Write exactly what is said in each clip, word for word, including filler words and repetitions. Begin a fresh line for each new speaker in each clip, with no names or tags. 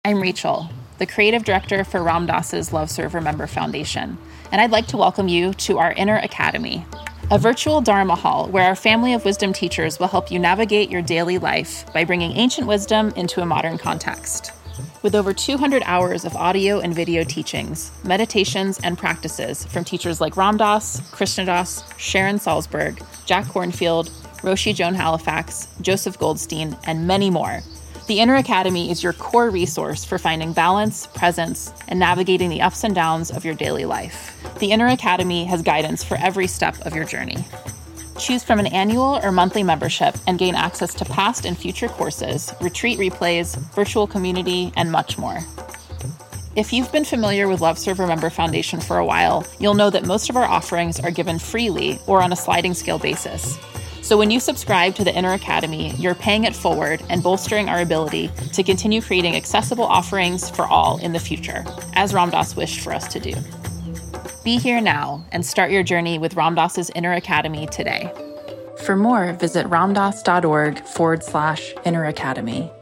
I'm Rachel, the creative director for Ram Dass's Love Serve Remember Foundation, and I'd like to welcome you to our Inner Academy, a virtual Dharma hall where our family of wisdom teachers will help you navigate your daily life by bringing ancient wisdom into a modern context. With over two hundred hours of audio and video teachings, meditations, and practices from teachers like Ram Dass, Krishna Das, Sharon Salzberg, Jack Kornfield, Roshi Joan Halifax, Joseph Goldstein, and many more, the Inner Academy is your core resource for finding balance, presence, and navigating the ups and downs of your daily life. The Inner Academy has guidance for every step of your journey. Choose from an annual or monthly membership and gain access to past and future courses, retreat replays, virtual community, and much more. If you've been familiar with Love Serve Remember Foundation for a while, you'll know that most of our offerings are given freely or on a sliding scale basis. So when you subscribe to the Inner Academy, you're paying it forward and bolstering our ability to continue creating accessible offerings for all in the future, as Ram Dass wished for us to do. Be here now and start your journey with Ram Dass's Inner Academy today. For more, visit ramdass.org forward slash Inner Academy.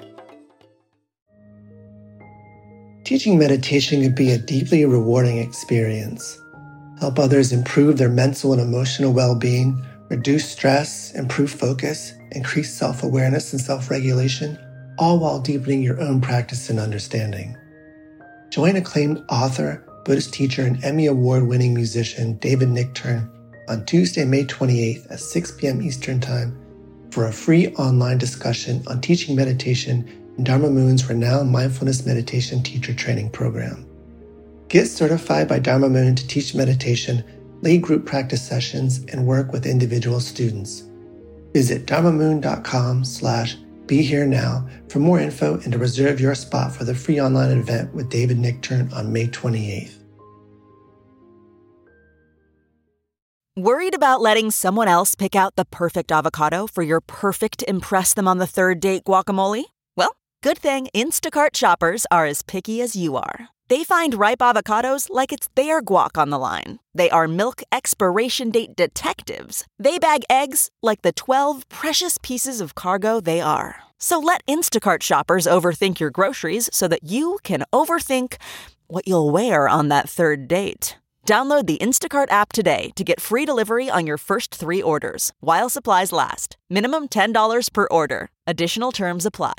Teaching meditation can be a deeply rewarding experience. Help others improve their mental and emotional well-being, reduce stress, improve focus, increase self-awareness and self-regulation, all while deepening your own practice and understanding. Join acclaimed author, Buddhist teacher, and Emmy Award-winning musician David Nichtern on Tuesday, May twenty-eighth at six p.m. Eastern Time for a free online discussion on teaching meditation in Dharma Moon's renowned mindfulness meditation teacher training program. Get certified by Dharma Moon to teach meditation, lead group practice sessions, and work with individual students. Visit dharmamoon.com slash be here now for more info and to reserve your spot for the free online event with David Nichtern on May twenty-eighth.
Worried about letting someone else pick out the perfect avocado for your perfect impress them on the third date guacamole? Well, good thing Instacart shoppers are as picky as you are. They find ripe avocados like it's their guac on the line. They are milk expiration date detectives. They bag eggs like the twelve precious pieces of cargo they are. So let Instacart shoppers overthink your groceries so that you can overthink what you'll wear on that third date. Download the Instacart app today to get free delivery on your first three orders, while supplies last. Minimum ten dollars per order. Additional terms apply.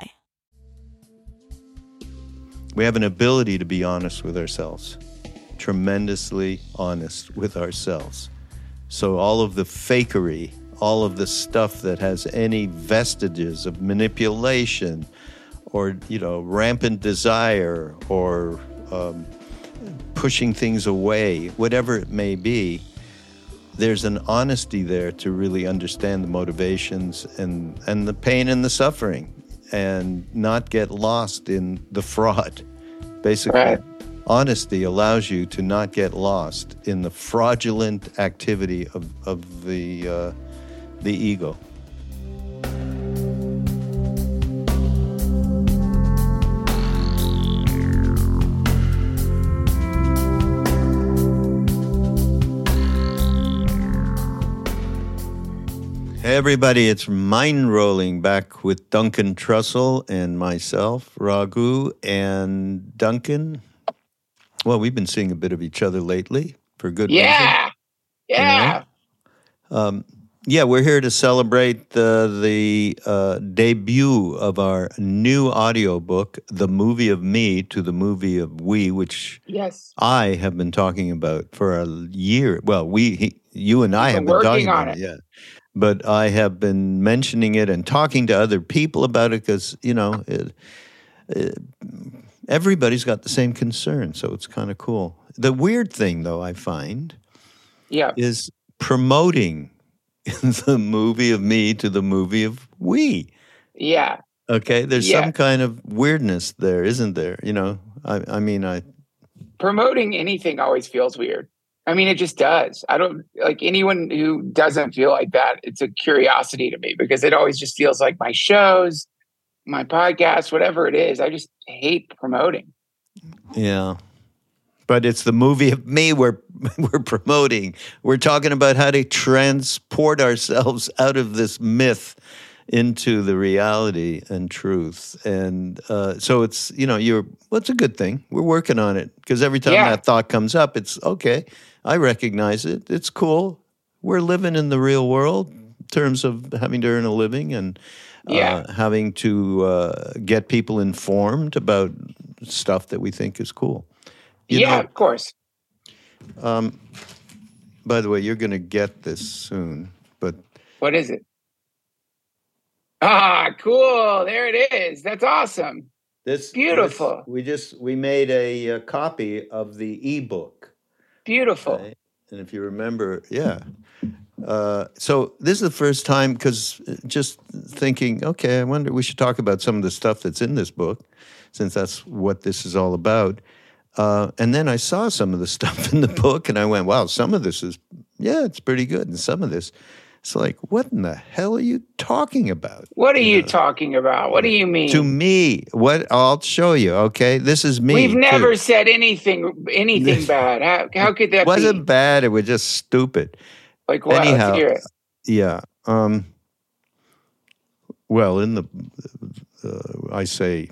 We have an ability to be honest with ourselves, tremendously honest with ourselves. So all of the fakery, all of the stuff that has any vestiges of manipulation or, you know, rampant desire or um, pushing things away, whatever it may be, there's an honesty there to really understand the motivations and, and the pain and the suffering, and not get lost in the fraud. Basically, right. Honesty allows you to not get lost in the fraudulent activity of, of the, uh, the ego. Hey everybody, it's Mind Rolling back with Duncan Trussell and myself, Raghu, and Duncan. Well, we've been seeing a bit of each other lately for good reason.
Yeah, yeah.
You know? um, yeah, we're here to celebrate the, the uh, debut of our new audiobook, The Movie of Me to the Movie of We, which
yes.
I have been talking about for a year. Well, we, he, you and I have been talking about it, it yeah. But I have been mentioning it and talking to other people about it because, you know, it, it, everybody's got the same concern, so it's kind of cool. The weird thing, though, I find,
yeah.
is promoting the movie of me to the movie of we.
Yeah.
Okay? There's
yeah.
some kind of weirdness there, isn't there? You know, I, I mean, I...
Promoting anything always feels weird. I mean, it just does. I don't like anyone who doesn't feel like that. It's a curiosity to me because it always just feels like my shows, my podcasts, whatever it is. I just hate promoting.
Yeah. But it's the movie of me we're, we're promoting. We're talking about how to transport ourselves out of this myth into the reality and truth. And uh, so it's, you know, you're, well, it's a good thing. We're working on it because every time
Yeah.
that thought comes up, it's okay. I recognize it. It's cool. We're living in the real world in terms of having to earn a living and uh,
Yeah.
having to uh, get people informed about stuff that we think is cool. You
yeah,
know,
of course.
um, by the way, you're going to get this soon, but
What is it? Ah, cool. There it is. That's awesome.
this
Beautiful.
this- we just we made a, uh copy of the ebook.
Beautiful.
Right? And if you remember, yeah. Uh, so this is the first time because just thinking, okay, I wonder we should talk about some of the stuff that's in this book, since that's what this is all about. Uh, and then I saw some of the stuff in the book, and I went, wow, some of this is, yeah, it's pretty good, and some of this, it's like, what in the hell are you talking about?
What are you
know?
talking about? What do you mean?
To me, what I'll show you. Okay, this is me.
We've never
too.
said anything anything bad. How how could that
It wasn't
be?
bad. It was just stupid.
Like what?
Anyhow,
Let's hear it.
Yeah. Um, well, in the, uh, I say,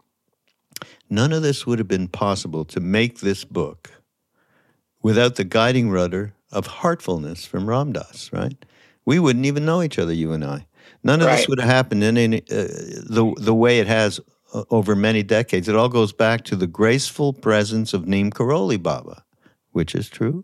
none of this would have been possible to make this book without the guiding rudder of heartfulness from Ram Dass, right? We wouldn't even know each other, you and I. None of this
Right.
would have happened in any, uh, the the way it has uh, over many decades. It all goes back to the graceful presence of Neem Karoli Baba, which is true.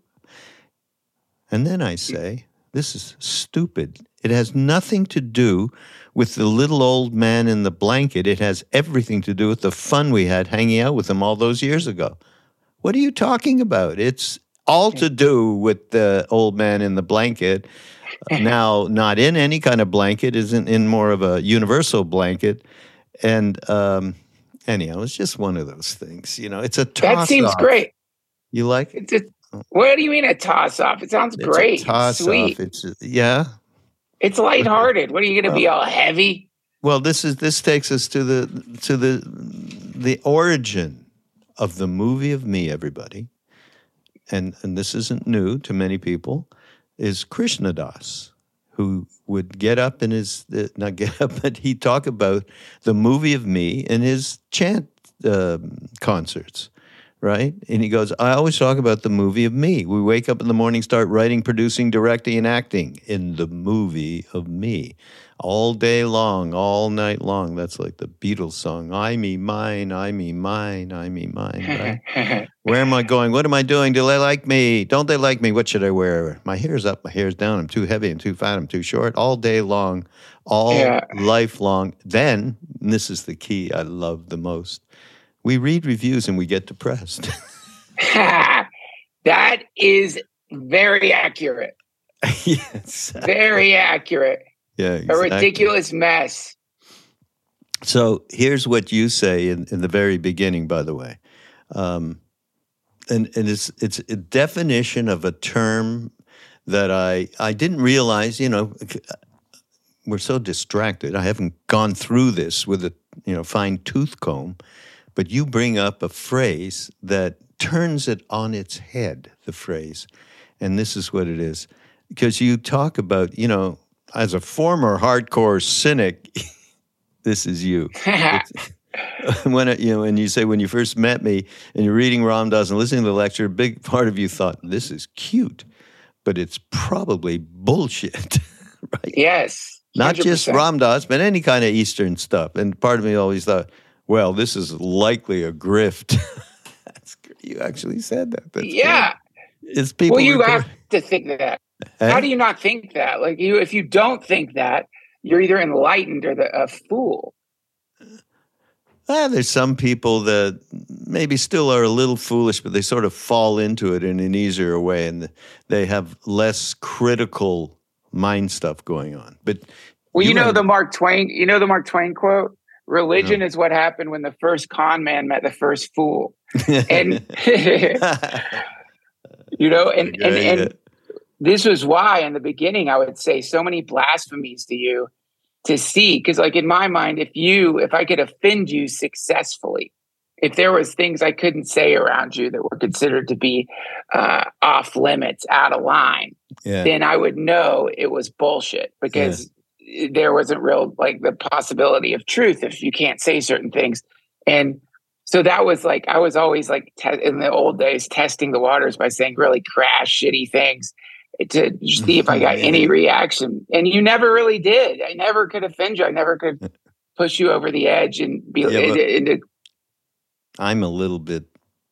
And then I say, this is stupid. It has nothing to do with the little old man in the blanket. It has everything to do with the fun we had hanging out with him all those years ago. What are you talking about? It's all to do with the old man in the blanket. Now, not in any kind of blanket, isn't in more of a universal blanket. And um, anyhow, it's just one of those things. You know, it's a toss
That seems
off.
great.
You like it?
It's a, what do you mean a toss off? It sounds
It's
great.
a toss
Sweet.
off. It's a- yeah.
It's lighthearted. What are you going to be all heavy?
Well, this is this takes us to the to the the origin of the movie of me, everybody, and and this isn't new to many people, is Krishna Das, who would get up in his uh, not get up, but he'd talk about the movie of me in his chant um, concerts. Right? And he goes, I always talk about the movie of me. We wake up in the morning, start writing, producing, directing, and acting in the movie of me. All day long, all night long. That's like the Beatles song, I, me, mine, I, me, mine, I, me, mine, right? Where am I going? What am I doing? Do they like me? Don't they like me? What should I wear? My hair's up, my hair's down. I'm too heavy, I'm too fat, I'm too short. All day long, all
Yeah.
life long. Then, and this is the key I love the most, we read reviews and we get depressed.
That is very accurate.
Yes.
Very accurate.
Yeah,
A
exactly.
ridiculous mess.
So here's what you say in, in the very beginning, by the way. Um, and and it's, it's a definition of a term that I, I didn't realize, you know, we're so distracted. I haven't gone through this with a you know fine tooth comb. But you bring up a phrase that turns it on its head, the phrase. And this is what it is. Because you talk about, you know, as a former hardcore cynic, this is you. when it, you know, and you say when you first met me and you're reading Ram Dass and listening to the lecture, a big part of you thought, this is cute, but it's probably bullshit, right?
Yes.
Not just
one hundred percent.
Ram Dass, but any kind of Eastern stuff. And part of me always thought, well, this is likely a grift. That's great. You actually said that. That's
Yeah.
great. It's people.
Well, you
record-
have to think that.
Eh?
How do you not think that? Like you, if you don't think that, you're either enlightened or the, a fool.
Ah, there's some people that maybe still are a little foolish, but they sort of fall into it in an easier way, and they have less critical mind stuff going on. But
Well, you,
you
know
have-
the Mark Twain. You know the Mark Twain quote. Religion is what happened when the first con man met the first fool. And you know, and and, and this was why in the beginning I would say so many blasphemies to you to see, because like in my mind, if you, if I could offend you successfully, if there was things I couldn't say around you that were considered to be uh, off limits, out of line,
yeah.
then I would know it was bullshit because there wasn't real like the possibility of truth if you can't say certain things. And so that was like, I was always like te- in the old days testing the waters by saying really crass, shitty things to see if I got
yeah.
any reaction. And you never really did. I never could offend you. I never could push you over the edge and be.
Yeah,
it, it, it,
I'm a little bit.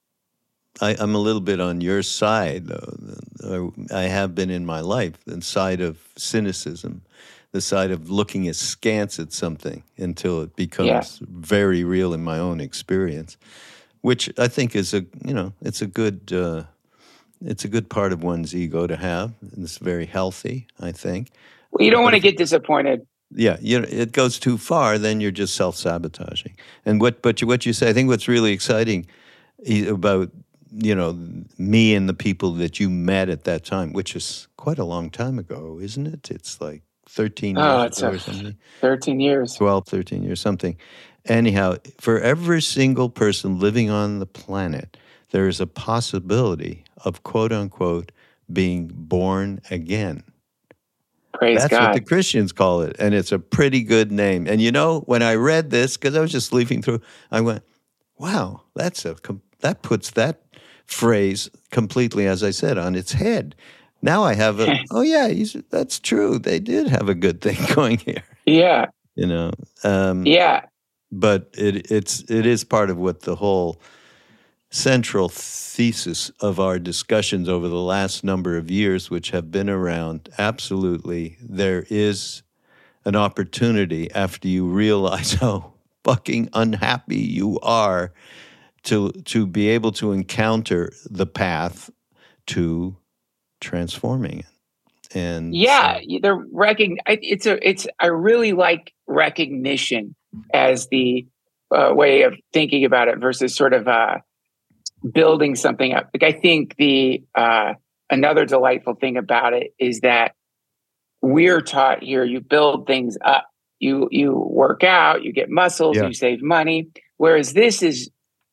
I, I'm a little bit on your side, though. I have been in my life, the side of cynicism, the side of looking askance at something until it becomes yeah. very real in my own experience, which I think is a, you know, it's a good, uh, it's a good part of one's ego to have. And it's very healthy, I think.
Well, you don't want to get disappointed.
Yeah, you know, it goes too far, then you're just self-sabotaging. And what, but you, what you say, I think what's really exciting about, you know, me and the people that you met at that time, which is quite a long time ago, isn't it? It's like thirteen
oh,
years
it's
ago or something.
thirteen years.
twelve, thirteen years, something. Anyhow, for every single person living on the planet, there is a possibility of, quote unquote, being born again.
Praise
That's
God.
what the Christians call it, and it's a pretty good name. And you know, when I read this, because I was just leafing through, I went, wow, that's a that puts that phrase completely, as I said, on its head. Now I have a, oh yeah, he's, that's true. They did have a good thing going here.
Yeah.
You know. Um,
yeah.
But it it's it is part of what the whole central thesis of our discussions over the last number of years, which have been around, absolutely, there is an opportunity after you realize how fucking unhappy you are to to be able to encounter the path to transforming it. And
yeah,
so,
the recogn- it's a it's I really like recognition as the uh, way of thinking about it versus sort of uh, building something up. Like I think the uh, another delightful thing about it is that we're taught here you build things up. You you work out, you get muscles,
yeah.
you save money. Whereas this is,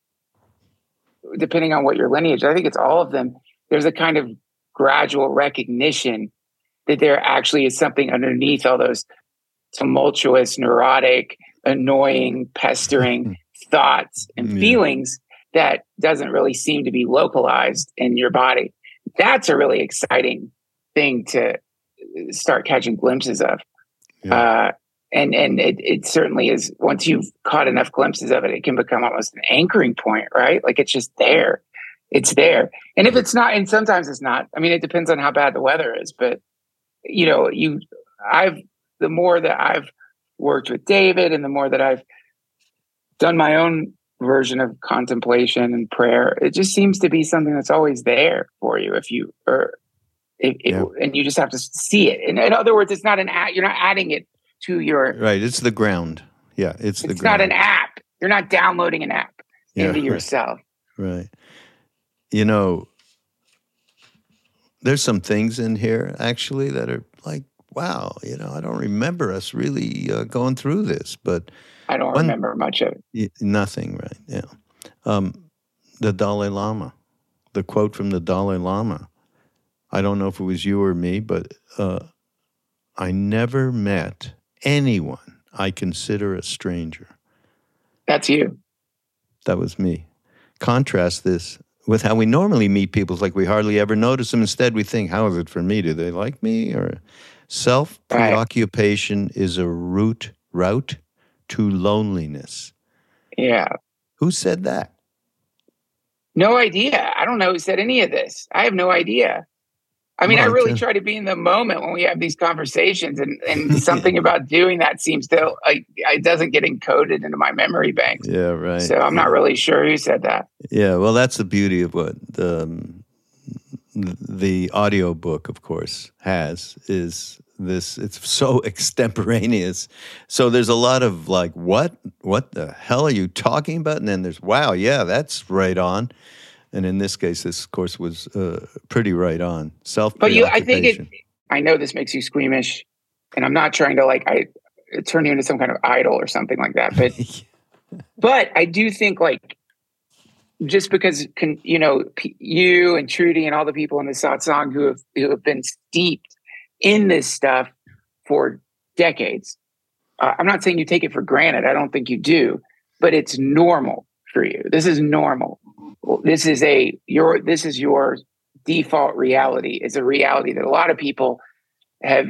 depending on what your lineage, I think it's all of them. There's a kind of gradual recognition that there actually is something underneath all those tumultuous, neurotic, annoying, pestering thoughts and yeah. feelings that doesn't really seem to be localized in your body. That's a really exciting thing to start catching glimpses of. Yeah. Uh, and and it, it certainly is, once you've caught enough glimpses of it, it can become almost an anchoring point, right? Like it's just there. It's there. And if it's not, and sometimes it's not, I mean, it depends on how bad the weather is, but you know, you, I've, the more that I've worked with David and the more that I've done my own version of contemplation and prayer, it just seems to be something that's always there for you if you, or it, it, yeah. and you just have to see it. And in other words, it's not an app, you're not adding it to your,
right. It's the ground. Yeah. It's the
it's
ground.
not an app. You're not downloading an app
yeah,
into
right.
yourself.
Right. You know, there's some things in here actually that are like, wow, you know, I don't remember us really uh, going through this, but
I don't
one,
remember much of it.
Nothing, right? Yeah. Um, the Dalai Lama, the quote from the Dalai Lama. I don't know if it was you or me, but uh, I never met anyone I consider a stranger.
That's you.
That was me. Contrast this with how we normally meet people. It's like we hardly ever notice them. Instead, we think, how is it for me? Do they like me? Or self-preoccupation right. is a route, route to loneliness.
Yeah.
Who said that?
No idea. I don't know who said any of this. I have no idea. I mean, well, I really try to be in the moment when we have these conversations, and, and something about doing that seems to, like, it doesn't get encoded into my memory bank.
Yeah, right.
So I'm not really sure who said that.
Yeah, well, that's the beauty of what the, um, the audio book, of course, has, is this, it's so extemporaneous. So there's a lot of like, what, what the hell are you talking about? And then there's, wow, yeah, that's right on. And in this case, this, of course, was uh, pretty right on. Self-preoccupation.
But you, I think it, I know this makes you squeamish, and I'm not trying to like, I turn you into some kind of idol or something like that. But, but I do think like, just because, can, you know, P- you and Trudy and all the people in the satsang who have, who have been steeped in this stuff for decades. Uh, I'm not saying you take it for granted. I don't think you do, but it's normal for you. This is normal. This is a your this is your default reality. It's a reality that a lot of people have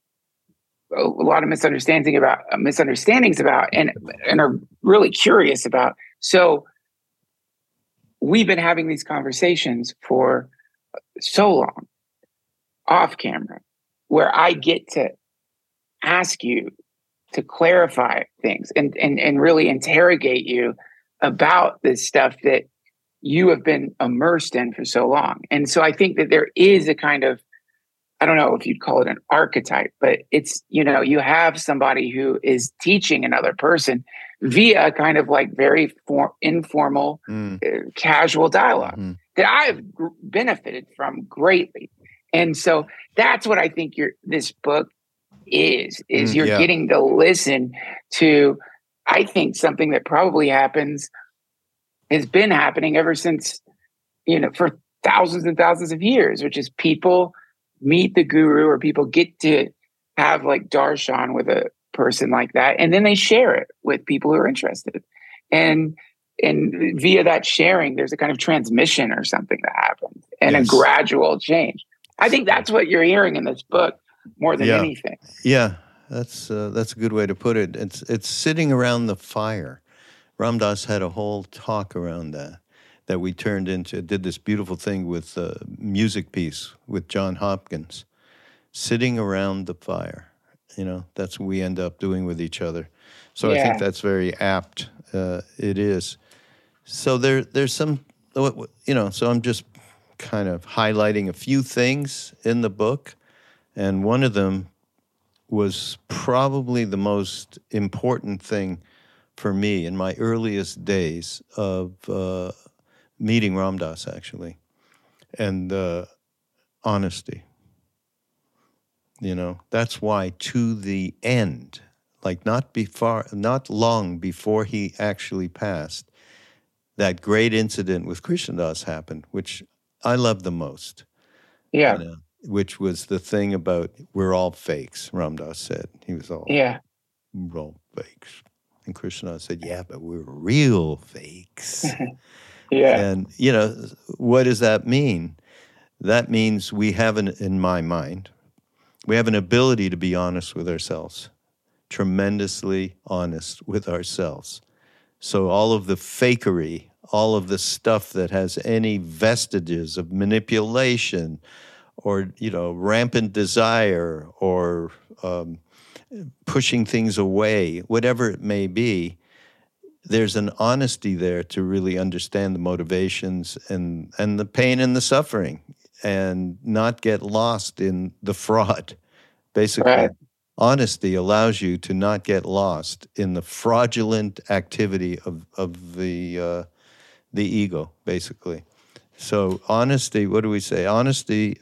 a lot of misunderstanding about uh, misunderstandings about and and are really curious about. So we've been having these conversations for so long off camera, where I get to ask you to clarify things and and and really interrogate you about this stuff that you have been immersed in for so long. And so I think that there is a kind of, I don't know if you'd call it an archetype, but it's, you know, you have somebody who is teaching another person via kind of like very for, informal, mm. uh, casual dialogue mm-hmm. that I've g- benefited from greatly. And so that's what I think your this book is, is mm, you're yeah. getting to listen to, I think, something that probably happens, has been happening ever since, you know, for thousands and thousands of years, which is people meet the guru or people get to have like darshan with a person like that. And then they share it with people who are interested. And and via that sharing, there's a kind of transmission or something that happens and yes. a gradual change. I think that's what you're hearing in this book more than
yeah.
anything.
Yeah, that's uh, that's a good way to put it. It's it's sitting around the fire. Ram Dass had a whole talk around that that we turned into, did this beautiful thing with a music piece with John Hopkins, sitting around the fire. You know, that's what we end up doing with each other. So yeah. I think that's very apt. Uh, it is. So there, there's some, you know, so I'm just kind of highlighting a few things in the book. And one of them was probably the most important thing for me in my earliest days of uh, meeting Ram Dass, actually, and uh, honesty. You know, that's why to the end, like not before, not long before he actually passed, that great incident with Krishna Das happened, which I love the most.
Yeah.
You know, which was the thing about we're all fakes, Ram Dass said. He was all,
yeah,
we're all fakes. And Krishna said, yeah, but we're real fakes.
yeah.
And, you know, what does that mean? That means we have, an, in my mind, we have an ability to be honest with ourselves, tremendously honest with ourselves. So all of the fakery, all of the stuff that has any vestiges of manipulation or, you know, rampant desire or um, pushing things away, whatever it may be, there's an honesty there to really understand the motivations and, and the pain and the suffering and not get lost in the fraud. Basically, right. Honesty allows you to not get lost in the fraudulent activity of, of the uh, the ego, basically. So honesty, what do we say? Honesty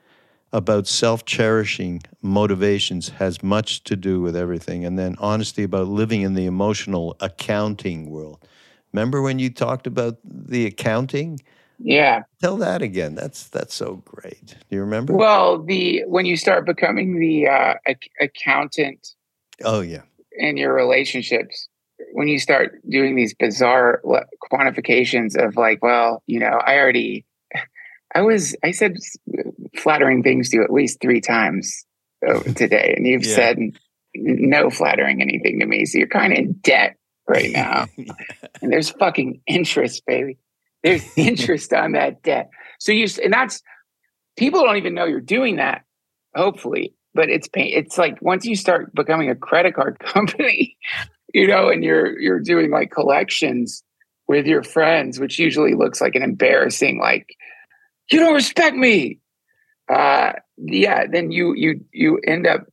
about self-cherishing motivations has much to do with everything. And then honesty about living in the emotional accounting world. Remember when you talked about the accounting?
Yeah.
Tell that again. That's that's so great. Do you remember?
Well, the when you start becoming the uh, ac- accountant
oh, yeah.
in your relationships, when you start doing these bizarre quantifications of like, well, you know, I already, I was, I said flattering things to you at least three times today, and you've yeah. said no flattering anything to me. So you're kind of in debt right now. yeah. And there's fucking interest, baby. There's interest on that debt. So you, and that's, people don't even know you're doing that, hopefully, but it's pain. It's like, once you start becoming a credit card company, you know, and you're, you're doing like collections with your friends, which usually looks like an embarrassing, like, you don't respect me. Uh, yeah. Then you, you, you end up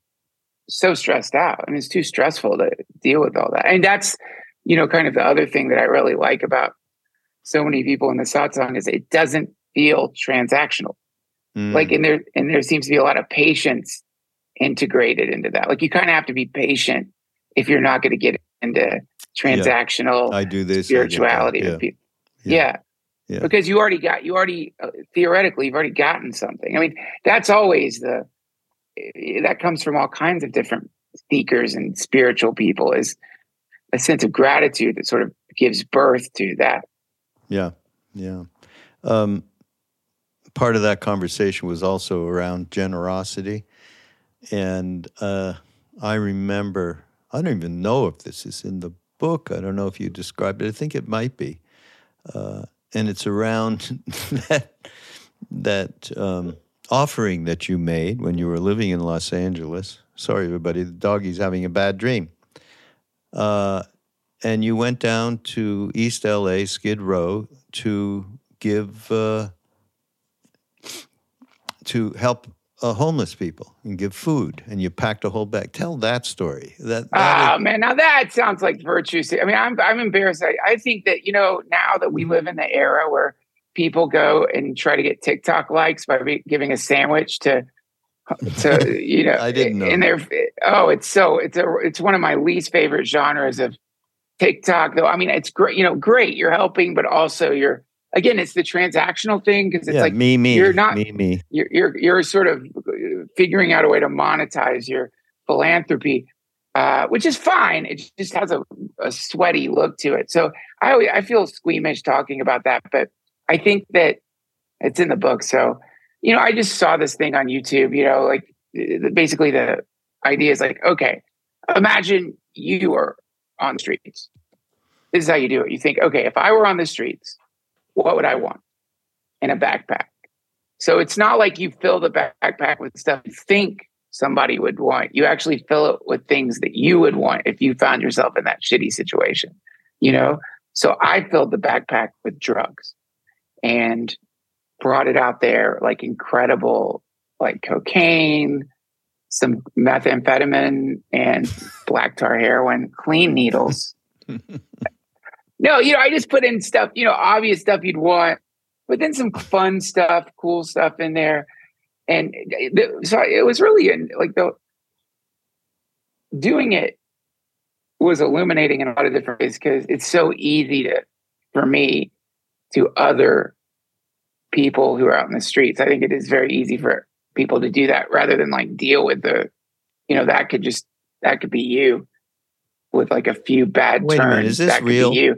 so stressed out, and it's too stressful to deal with all that. And that's, you know, kind of the other thing that I really like about so many people in the satsang is it doesn't feel transactional. Mm. Like, and there, and there seems to be a lot of patience integrated into that. Like, you kind of have to be patient if you're not going to get into transactional
yeah. I do this,
spirituality
I
with people. Yeah. yeah. yeah. Because you already got, you already, uh, theoretically, you've already gotten something. I mean, that's always the, that comes from all kinds of different seekers and spiritual people, is a sense of gratitude that sort of gives birth to that.
Yeah, yeah. Um, part of that conversation was also around generosity. And uh, I remember, I don't even know if this is in the book. I don't know if you described it. I think it might be. Uh, and it's around that, that um, offering that you made when you were living in Los Angeles. Sorry, everybody, the doggy's having a bad dream. Uh, and you went down to East L A, Skid Row, to give, uh, to help uh, homeless people and give food, and you packed a whole bag. Tell that story. That, that
oh,
is-
man, now that sounds like virtue. I mean, I'm I'm embarrassed. I, I think that, you know, now that we live in the era where people go and try to get TikTok likes by be, giving a sandwich to, to you know,
I didn't know.
And they're, oh, it's so, it's a, it's one of my least favorite genres of TikTok, though. I mean, it's great, you know, great. You're helping, but also you're, again, it's the transactional thing, because it's
yeah,
like,
me, me,
you're not,
me, me.
You're, you're, you're sort of figuring out a way to monetize your philanthropy, uh, which is fine. It just has a, a sweaty look to it. So I always, I feel squeamish talking about that, but I think that it's in the book. So, you know, I just saw this thing on YouTube, you know, like basically the idea is like, okay, imagine you are on the streets. This is how you do it. You think, okay, if I were on the streets, what would I want in a backpack? So it's not like you fill the backpack with stuff you think somebody would want. You actually fill it with things that you would want if you found yourself in that shitty situation, you know? So I filled the backpack with drugs and brought it out there, like incredible, like cocaine, some methamphetamine, and black tar heroin, clean needles. No, you know, I just put in stuff, you know, obvious stuff you'd want, but then some fun stuff, cool stuff in there. And the, so it was really in, like the doing it was illuminating in a lot of different ways, because it's so easy to, for me, to other people who are out in the streets. I think it is very easy for people to do that rather than like deal with the, you know, that could just, that could be you with like a few bad
Wait
turns.
a minute, is this
that could
real?
be you.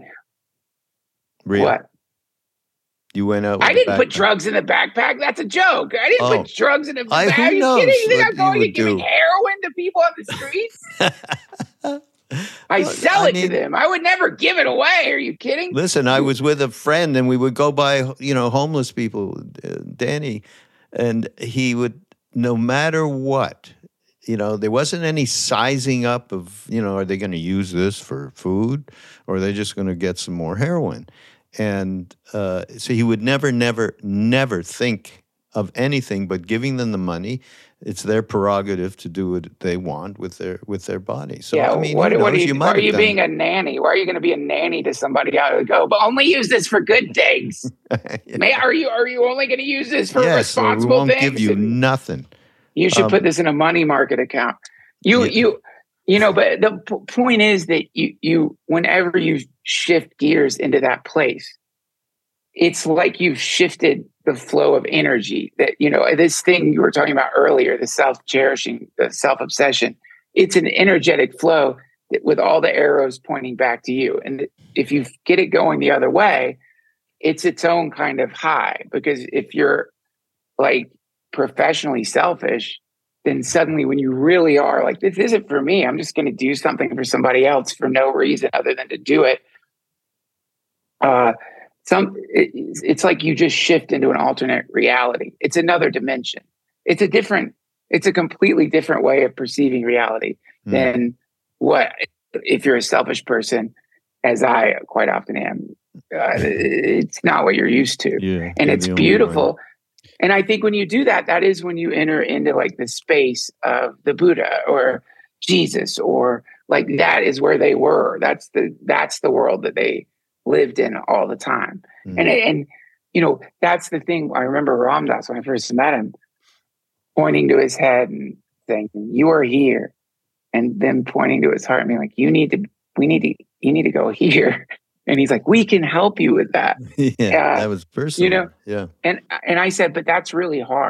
Real?
What?
You went out with
I
a
didn't put
backpack?
drugs in the backpack. That's a joke. I didn't
Oh.
put drugs in the
I-
backpack.
who
Are you
knows
kidding? You think
what
I'm going
you
and giving
would do?
heroin to people on the streets? I
Well,
sell
I
it
mean-
to them. I would never give it away. Are you kidding?
Listen, I was with a friend, and we would go by, you know, homeless people, uh, Danny, and he would, no matter what, you know, there wasn't any sizing up of, you know, are they going to use this for food, or are they just going to get some more heroin? And uh, so he would never, never, never think of anything but giving them the money. It's their prerogative to do what they want with their with their body. So
yeah.
I mean,
what,
who
what are
knows?
you,
You
why
might
are
have
you
done-
being a nanny? Why are you going to be a nanny to somebody out of go? But only use this for good things.
Yeah.
May, are you are you only going to use this for
Yes, or we
responsible
won't
things?
give you nothing.
You should
Um,
put this in a money market account. You,
Yeah.
you, you know, but the p- point is that you, you, whenever you shift gears into that place, it's like you've shifted the flow of energy that, you know, this thing you were talking about earlier, the self-cherishing, the self-obsession, it's an energetic flow that, with all the arrows pointing back to you. And if you get it going the other way, it's its own kind of high, because if you're like professionally selfish, then suddenly when you really are like, this isn't for me, I'm just going to do something for somebody else for no reason other than to do it. Uh, some, it, it's like you just shift into an alternate reality. It's another dimension. It's a different, it's a completely different way of perceiving reality
Mm.
than what, if you're a selfish person, as I quite often am. Uh, it's not what you're used to.
Yeah,
And
you're
it's
the only one.
beautiful. And I think when you do that, that is when you enter into like the space of the Buddha or Jesus, or like that is where they were. That's the that's the world that they lived in all the time.
Mm.
And and you know, that's the thing. I remember Ram Dass when I first met him, pointing to his head and saying, "You are here," and then pointing to his heart and being like, "You need to, we need to, you need to go here." And he's like, "We can help you with that."
yeah,
uh,
that was personal.
you know,
yeah.
And and I said, but that's really hard.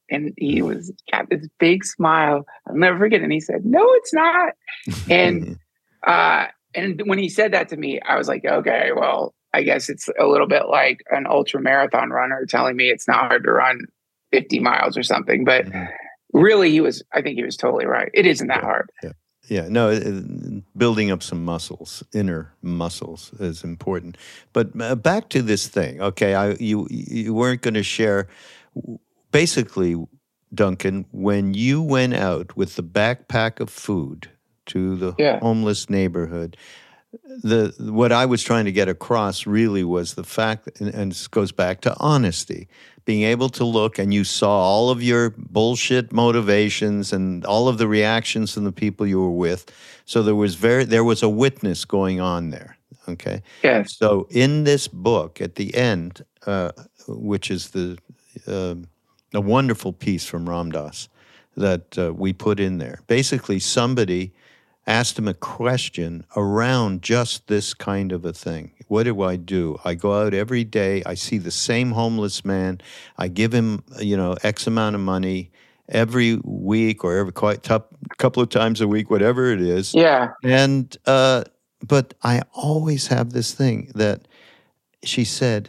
And he was got this big smile. I'll never forget it. And he said, "No, it's not." And uh, and when he said that to me, I was like, okay, well, I guess it's a little bit like an ultra marathon runner telling me it's not hard to run fifty miles or something. But mm-hmm. really, he was, I think he was totally right. It isn't that
yeah,
hard.
Yeah. Yeah, no, it, building up some muscles, inner muscles is important. But uh, back to this thing, okay, I, you, you weren't going to share, basically, Duncan, when you went out with the backpack of food to the
yeah.
homeless neighborhood, the what I was trying to get across really was the fact, and, and this goes back to honesty, being able to look, and you saw all of your bullshit motivations and all of the reactions from the people you were with. So there was very there was a witness going on there. Okay.
Yes.
So in this book, at the end, uh, which is the uh, a wonderful piece from Ram Dass that uh, we put in there, basically somebody asked him a question around just this kind of a thing. What do I do? I go out every day. I see the same homeless man. I give him, you know, X amount of money every week or every quite t- couple of times a week, whatever it is.
Yeah.
And, uh, but I always have this thing that she said,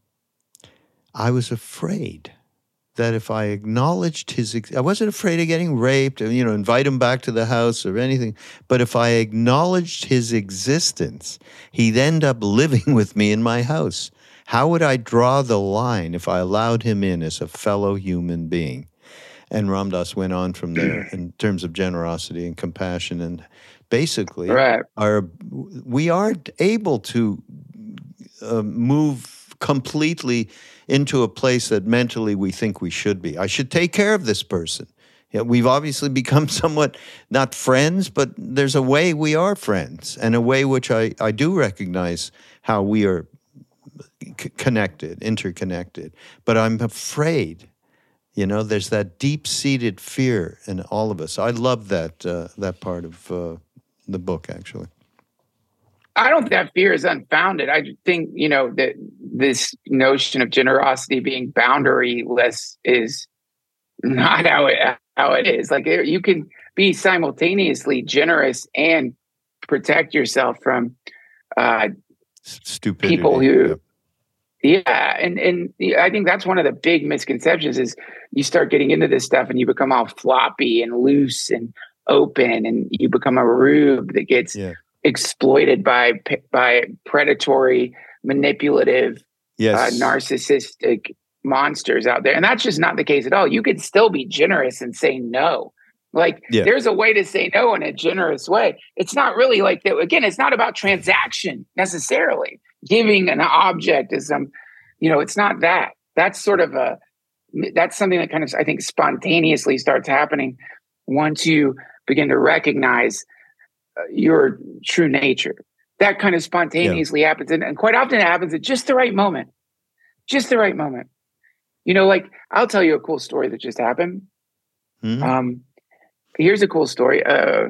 I was afraid that if I acknowledged his, ex- I wasn't afraid of getting raped, or, you know, invite him back to the house or anything, but if I acknowledged his existence, he'd end up living with me in my house. How would I draw the line if I allowed him in as a fellow human being? And Ram Dass went on from there in terms of generosity and compassion, and basically,
right.
our we aren't able to uh, move completely into a place that mentally we think we should be. I should take care of this person. Yeah, we've obviously become somewhat, not friends, but there's a way we are friends, and a way which I, I do recognize how we are c- connected, interconnected. But I'm afraid, you know, there's that deep-seated fear in all of us. I love that uh, that part of uh, the book, actually.
I don't think that fear is unfounded. I think, you know, that this notion of generosity being boundaryless is not how it how it is. Like, you can be simultaneously generous and protect yourself from uh,
stupidity.
People who,
yep.
yeah, and and I think that's one of the big misconceptions is you start getting into this stuff and you become all floppy and loose and open, and you become a rube that gets. Yeah. exploited by by predatory, manipulative,
yes.
uh, narcissistic monsters out there. And that's just not the case at all. You could still be generous and say no. Like yeah. there's a way to say no in a generous way. It's not really like that. Again, it's not about transaction necessarily. Giving an object is some, you know, it's not that. That's sort of a, that's something that kind of, I think, spontaneously starts happening once you begin to recognize your true nature. That kind of spontaneously yeah. happens. And, and quite often it happens at just the right moment. Just the right moment. You know, like, I'll tell you a cool story that just happened. Mm-hmm. Um, here's a cool story. Uh,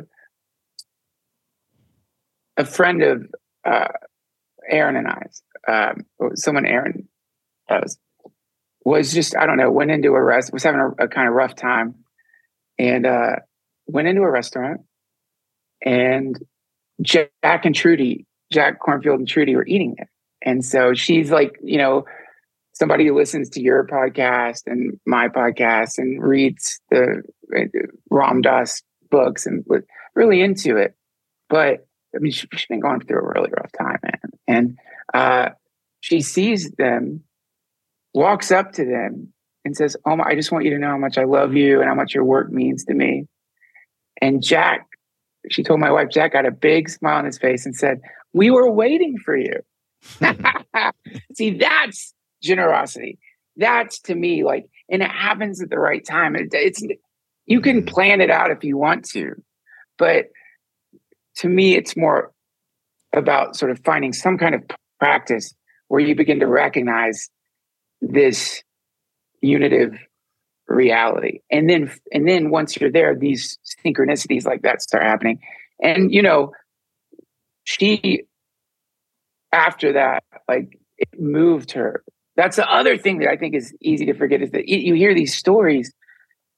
a friend of uh, Aaron and I's, um, someone Aaron does, was just, I don't know, went into a rest, was having a, a kind of rough time, and uh, went into a restaurant. And Jack and Trudy, Jack Kornfield and Trudy were eating it. And so she's like, you know, somebody who listens to your podcast and my podcast and reads the uh, Ram Dass books and was really into it. But I mean, she, she's been going through a really rough time, man. And uh, she sees them, walks up to them and says, "Oh, my, I just want you to know how much I love you and how much your work means to me." And Jack, she told my wife, Jack got a big smile on his face and said, "We were waiting for you." See, that's generosity. That's, to me, like, and it happens at the right time. It, it's you can plan it out if you want to, but to me, it's more about sort of finding some kind of practice where you begin to recognize this unitive reality. And then, and then once you're there, these synchronicities like that start happening. And, you know, she, after that, like, it moved her. That's the other thing that I think is easy to forget, is that you hear these stories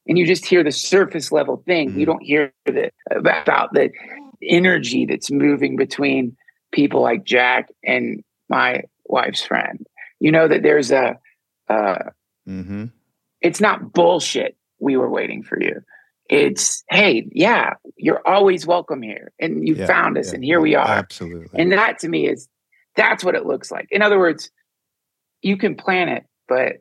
and you just hear the surface level thing.
Mm-hmm.
You don't hear the about the energy that's moving between people like Jack and my wife's friend. You know that there's a, uh,
mm-hmm.
it's not bullshit. We were waiting for you. It's, hey, yeah, you're always welcome here. And you
yeah,
found us
yeah,
and here
yeah,
we are.
Absolutely.
And that to me is, that's what it looks like. In other words, you can plan it, but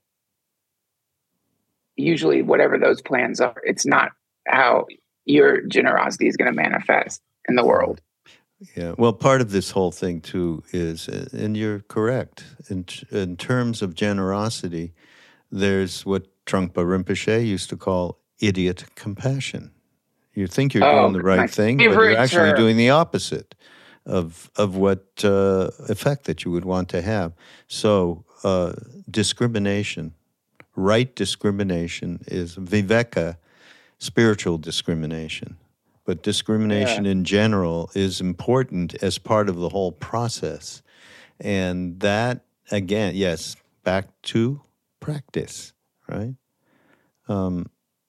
usually whatever those plans are, it's not how your generosity is going to manifest in the world.
Yeah. Well, part of this whole thing too is, and you're correct, in, in terms of generosity, there's what Trungpa Rinpoche used to call idiot compassion. You think you're
Oh,
doing the right
my
thing, but you're
favorite
actually
term.
doing the opposite of of what uh, effect that you would want to have. So uh, discrimination, right discrimination is viveka, spiritual discrimination. But discrimination
Yeah.
in general is important as part of the whole process. And that, again, yes, back to practice, right? Um,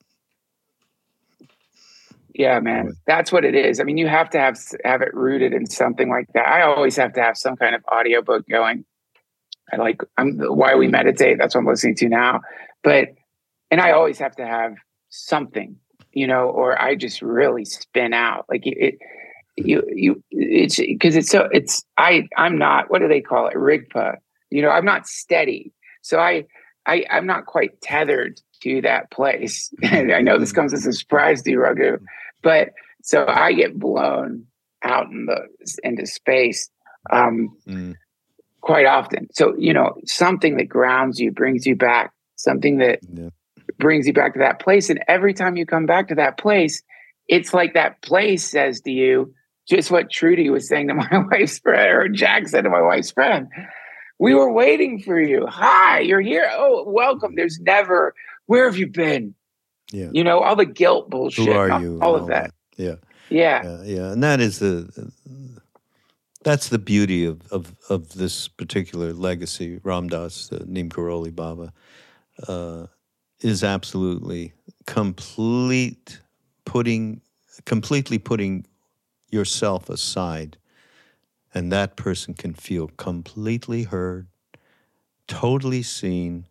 Yeah, man, that's what it is. I mean, you have to have have it rooted in something like that. I always have to have some kind of audiobook going. I like I'm Why We Meditate. That's what I'm listening to now. But and I always have to have something, you know, or I just really spin out. Like it, it you you it's because it's so it's I I'm not, what do they call it? Rigpa. You know, I'm not steady. So I I I'm not quite tethered to that place. I know this comes as a surprise to you, Raghu, but so I get blown out in the into space um,
mm.
quite often. So you know, something that grounds you, brings you back, something that
Yeah.
brings you back to that place. And every time you come back to that place, it's like that place says to you just what Trudy was saying to my wife's friend, or Jack said to my wife's friend. We were waiting for you. Hi, you're here. Oh, welcome. There's never, where have you been?
Yeah.
You know, all the guilt bullshit.
Who are
all,
you?
All
and
of that.
Yeah.
Yeah.
Yeah. Yeah. And that is the, that's the beauty of, of, of this particular legacy. Ram Dass, uh, Neem Karoli Baba, uh, is absolutely complete putting, completely putting yourself aside. And that person can feel completely heard, totally seen,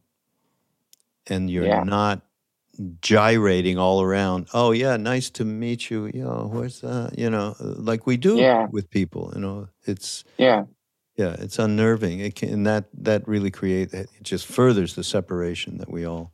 and you're
Yeah.
not gyrating all around. Oh yeah, nice to meet you. You know, where's that? You know, like we do
Yeah.
with people. You know, it's
Yeah.
yeah, it's unnerving. It can, and that that really create it just furthers the separation that we all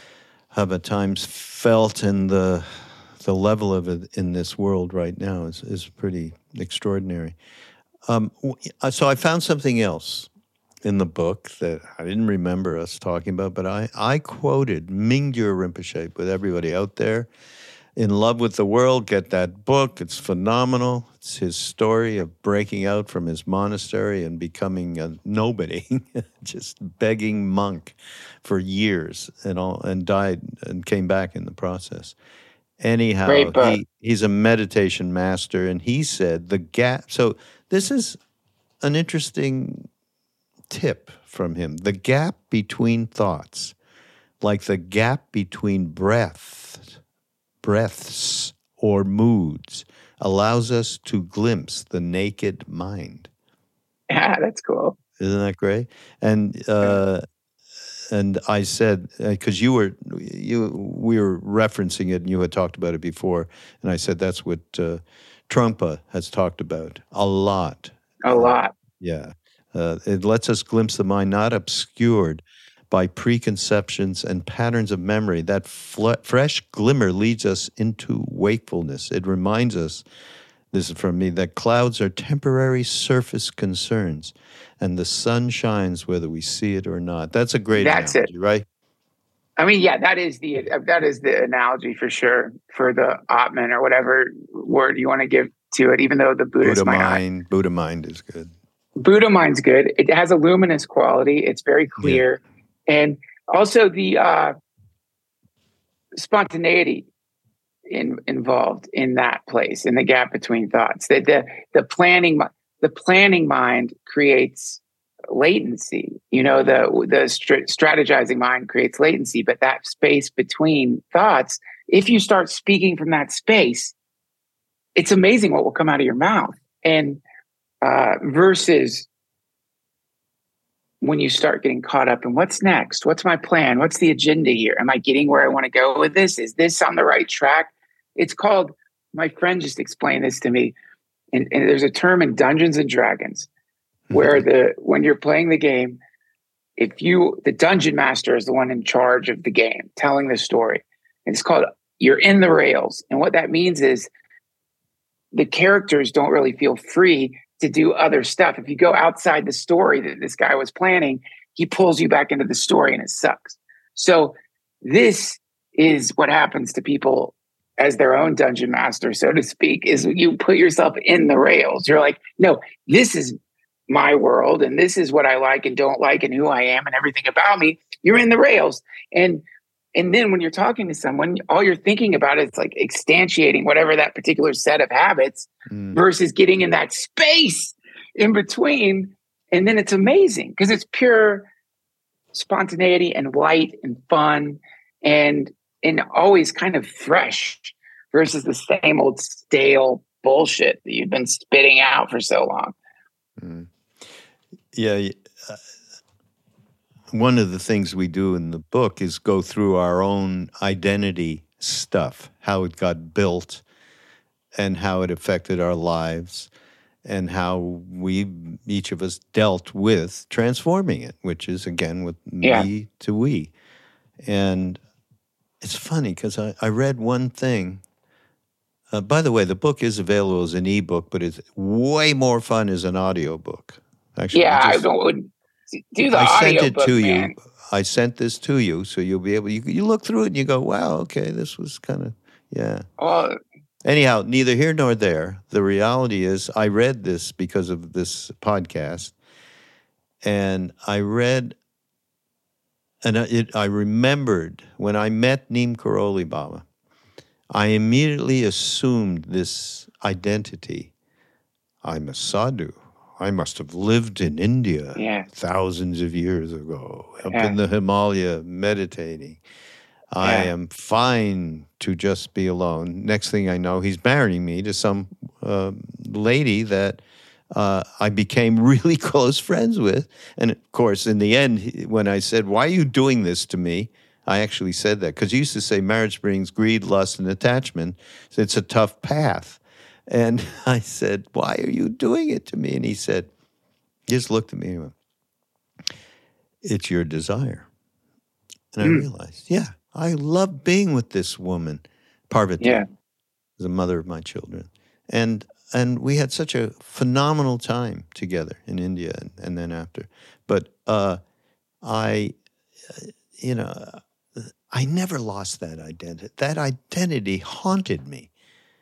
have at times felt, and the the level of it in this world right now is is pretty extraordinary. Um, so I found something else in the book that I didn't remember us talking about, but I, I quoted Mingyur Rinpoche with everybody out there. In love with the world, get that book. It's phenomenal. It's his story of breaking out from his monastery and becoming a nobody, just begging monk for years, and all, and died and came back in the process. Anyhow,
Great book.
he, he's a meditation master, and he said the gap. So this is an interesting tip from him. The gap between thoughts, like the gap between breath, breaths or moods, allows us to glimpse the naked mind.
Yeah, that's cool.
Isn't that great? And uh, and I said, because you were you we were referencing it, and you had talked about it before, and I said that's what uh, Trungpa has talked about a lot.
A lot.
Yeah. Uh, it lets us glimpse the mind not obscured by preconceptions and patterns of memory. That fl- fresh glimmer leads us into wakefulness. It reminds us, this is from me, that clouds are temporary surface concerns, and the sun shines whether we see it or not. That's a great
That's
analogy,
it.
right?
I mean, yeah, that is the that is the analogy for sure for the Atman, or whatever word you want to give to it, even though the Buddhist
Buddha
might not.
mind, Buddha mind is good.
Buddha mind's good. It has a luminous quality. It's very clear. Yeah. And also the uh, spontaneity in, involved in that place, in the gap between thoughts. That the, the planning the planning mind creates latency. You know, the the str- strategizing mind creates latency, but that space between thoughts if you start speaking from that space, it's amazing what will come out of your mouth. And uh, versus when you start getting caught up in what's next, what's my plan, what's the agenda here? Am I getting where I want to go with this? Is this on the right track? It's called, my friend just explained this to me, and, and there's a term in Dungeons and Dragons where the when you're playing the game, if you, the dungeon master is the one in charge of the game, telling the story. And it's called, you're in the rails. And what that means is the characters don't really feel free to do other stuff. If you go outside the story that this guy was planning, he pulls you back into the story and it sucks. So this is what happens to people as their own dungeon master, so to speak, is you put yourself in the rails. You're like, no, this is my world and this is what I like and don't like and who I am and everything about me. You're in the rails. And and then when you're talking to someone, all you're thinking about is like instantiating whatever that particular set of habits mm. versus getting in that space in between. And then it's amazing because it's pure spontaneity and light and fun and and always kind of fresh versus the same old stale bullshit that you've been spitting out for so long.
Mm. Yeah. Uh, one of the things we do in the book is go through our own identity stuff, how it got built and how it affected our lives and how we, each of us, dealt with transforming it, which is, again, with
yeah.
me to we. And it's funny because I, I read one thing. Uh, by the way, the book is available as an ebook, but it's way more fun as an audiobook. Actually,
yeah,
just,
I don't do the
I
audio
sent it
book,
to
man.
you. I sent this to you, so you'll be able. You you look through it and you go, "Wow, okay, this was kind of yeah."
Well,
anyhow, neither here nor there. The reality is, I read this because of this podcast, and I read, and it. I remembered when I met Neem Karoli Baba, I immediately assumed this identity. I'm a sadhu. I must have lived in India
yeah.
thousands of years ago, up
yeah.
in the Himalaya meditating. I
yeah.
am fine to just be alone. Next thing I know, he's marrying me to some uh, lady that uh, I became really close friends with. And of course, in the end, he, when I said, "Why are you doing this to me?" I actually said that because he used to say marriage brings greed, lust, and attachment. So it's a tough path. And I said, "Why are you doing it to me?" And he said, he just looked at me and went, "It's your desire." And mm. I realized, yeah, I love being with this woman, Parvati,
yeah.
the mother of my children. And and we had such a phenomenal time together in India and, and then after. But uh, I, you know, I never lost that identity. That identity haunted me.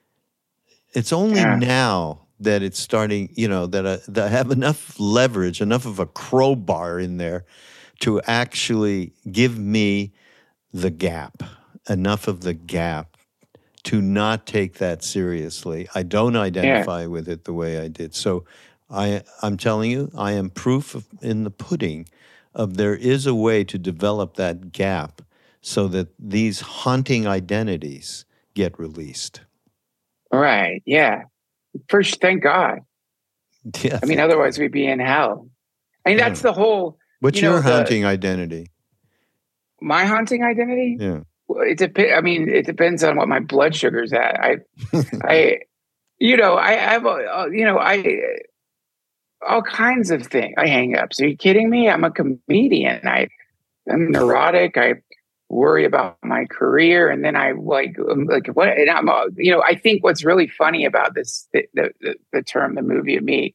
It's only yeah. now that it's starting, you know, that I, that I have enough leverage, enough of a crowbar in there to actually give me the gap, enough of the gap to not take that seriously. I don't identify yeah. with it the way I did. So I, I'm telling you, I am proof of, in the pudding of there is a way to develop that gap so that these haunting identities get released.
Right. Yeah. First, thank God.
Yeah.
I mean, otherwise we'd be in hell. I mean, that's yeah. the whole.
What's
you
your
know,
haunting
the,
identity?
My haunting identity?
Yeah.
It depends. I mean, it depends on what my blood sugar's at. I, I, you know, I have, uh, you know, I, all kinds of things. I hang ups. Are you kidding me? I'm a comedian. I, I'm neurotic. I worry about my career, and then I like, like what? And I'm, uh, you know, I think what's really funny about this, the, the the term, the movie of me.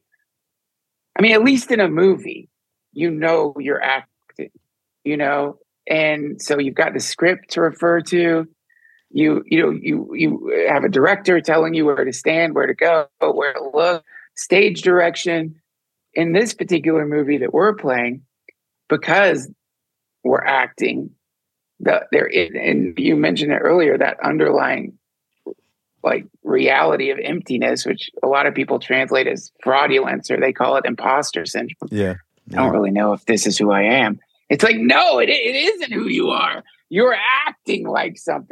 I mean, at least in a movie, you know, you're acting. You know. And so you've got the script to refer to. You you know you you have a director telling you where to stand, where to go, where to look, stage direction. In this particular movie that we're playing, because we're acting, the there is, and you mentioned it earlier, that underlying like reality of emptiness, which a lot of people translate as fraudulence, or they call it imposter syndrome.
Yeah, yeah.
I don't really know if this is who I am. It's like, no, it it isn't who you are. You're acting like something.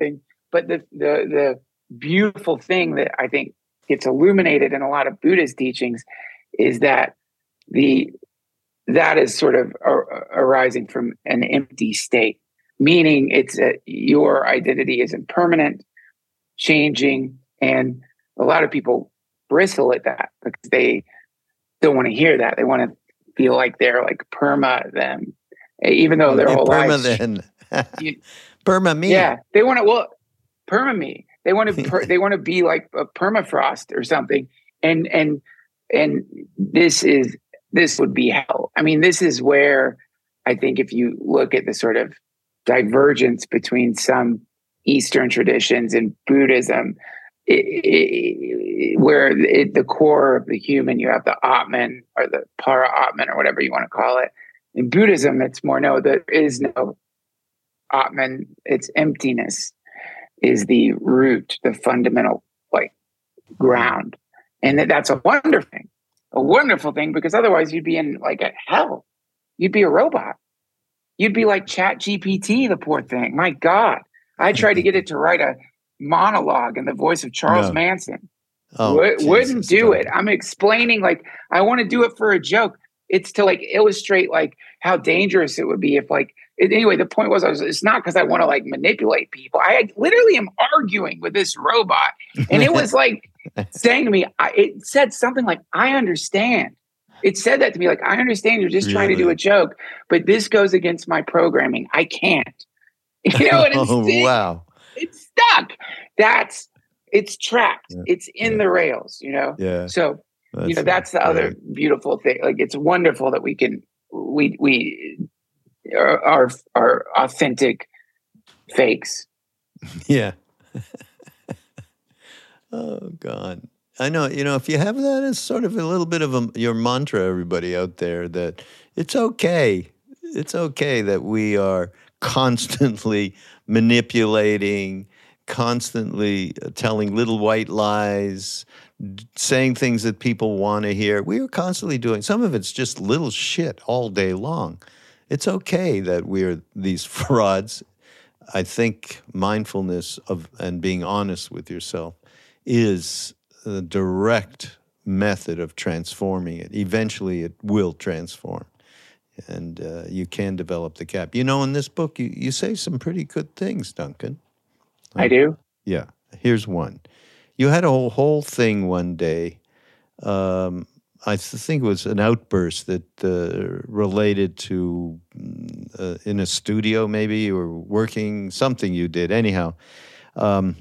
But the the the beautiful thing that I think gets illuminated in a lot of Buddhist teachings is that the that is sort of ar- arising from an empty state, meaning it's a, your identity is impermanent, changing, and a lot of people bristle at that because they don't want to hear that. They want to feel like they're like perma them, even though their whole
perma
lives.
Then.
You,
perma me.
Yeah, they want to. Well, perma me. They want to. Per, they want to be like a permafrost or something. And and and this is this would be hell. I mean, this is where I think if you look at the sort of divergence between some Eastern traditions and Buddhism, it, it, where at the core of the human, you have the Atman or the para Atman or whatever you want to call it. In Buddhism, it's more no, there is no Atman. It's emptiness is the root, the fundamental like ground. And that, that's a wonderful thing, a wonderful thing, because otherwise you'd be in like a hell. You'd be a robot. You'd be like Chat G P T, the poor thing. My God. I tried to get it to write a monologue in the voice of Charles
No.
Manson.
Oh,
w-
Jesus,
wouldn't do
don't.
it. I'm explaining like I want to do it for a joke. It's to like illustrate like how dangerous it would be if like it, anyway. The point was, I was it's not because I want to like manipulate people. I literally am arguing with this robot, and it was like saying to me, I, it said something like, "I understand." It said that to me, like, "I understand. You're just trying to do
Really?
a joke, but this goes against my programming. I can't." You know, and it's,
Oh,
it-
wow.
it's stuck. That's it's trapped.
Yeah.
It's in
Yeah.
the rails. You know.
Yeah.
So. You know,
That's
that's the
right.
other beautiful thing. Like, it's wonderful that we can, we, we are, are, are authentic fakes.
Yeah. Oh, God. I know, you know, if you have that as sort of a little bit of a, your mantra, everybody out there, that it's okay. It's okay that we are constantly manipulating, constantly telling little white lies, saying things that people want to hear. We are constantly doing, some of it's just little shit all day long. It's okay that we're these frauds. I think mindfulness of and being honest with yourself is a direct method of transforming it. Eventually it will transform. And uh, you can develop the gap. You know, in this book, you, you say some pretty good things, Duncan.
I do.
Yeah. Here's one. You had a whole, whole thing one day. Um, I th- think it was an outburst that uh, related to uh, in a studio, maybe you were working, something you did. Anyhow, um,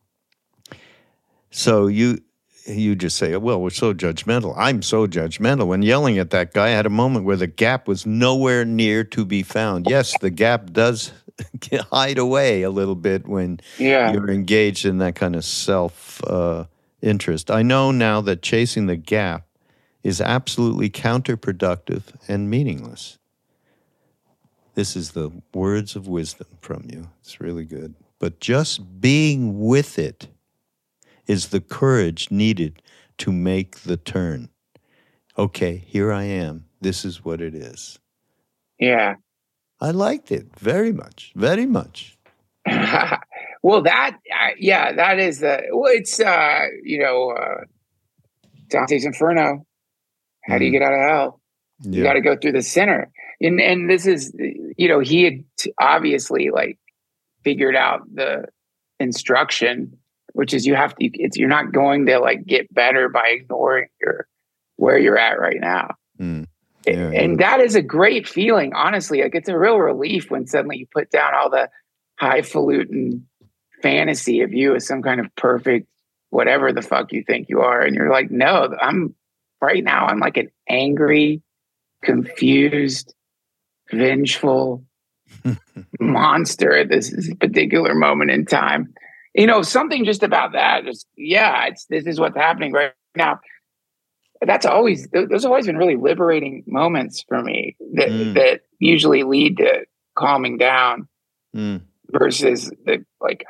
so you you just say, well, we're so judgmental. I'm so judgmental. When yelling at that guy, I had a moment where the gap was nowhere near to be found. Yes, the gap does hide away a little bit when
Yeah.
you're engaged in that kind of self uh, interest. I know now that chasing the gap is absolutely counterproductive and meaningless. This is the words of wisdom from you. It's really good. But just being with it is the courage needed to make the turn. Okay, here I am. This is what it is.
Yeah.
I liked it very much, very much.
Well, that, uh, yeah, that is the, well, it's, uh, you know, uh, Dante's Inferno. How do you
Mm.
get out of hell?
Yeah.
You got to go through the center. And, and this is, you know, he had t- obviously like figured out the instruction, which is you have to, it's, you're not going to like get better by ignoring your, where you're at right now.
Mm. Yeah,
And
yeah.
that is a great feeling, honestly. Like, it's a real relief when suddenly you put down all the highfalutin fantasy of you as some kind of perfect, whatever the fuck you think you are. And you're like, no, I'm right now, I'm like an angry, confused, vengeful monster at this particular moment in time. You know, something just about that, just, yeah, it's, this is what's happening right now. That's always, those have always been really liberating moments for me that,
Mm.
that usually lead to calming down
Mm.
versus the, like,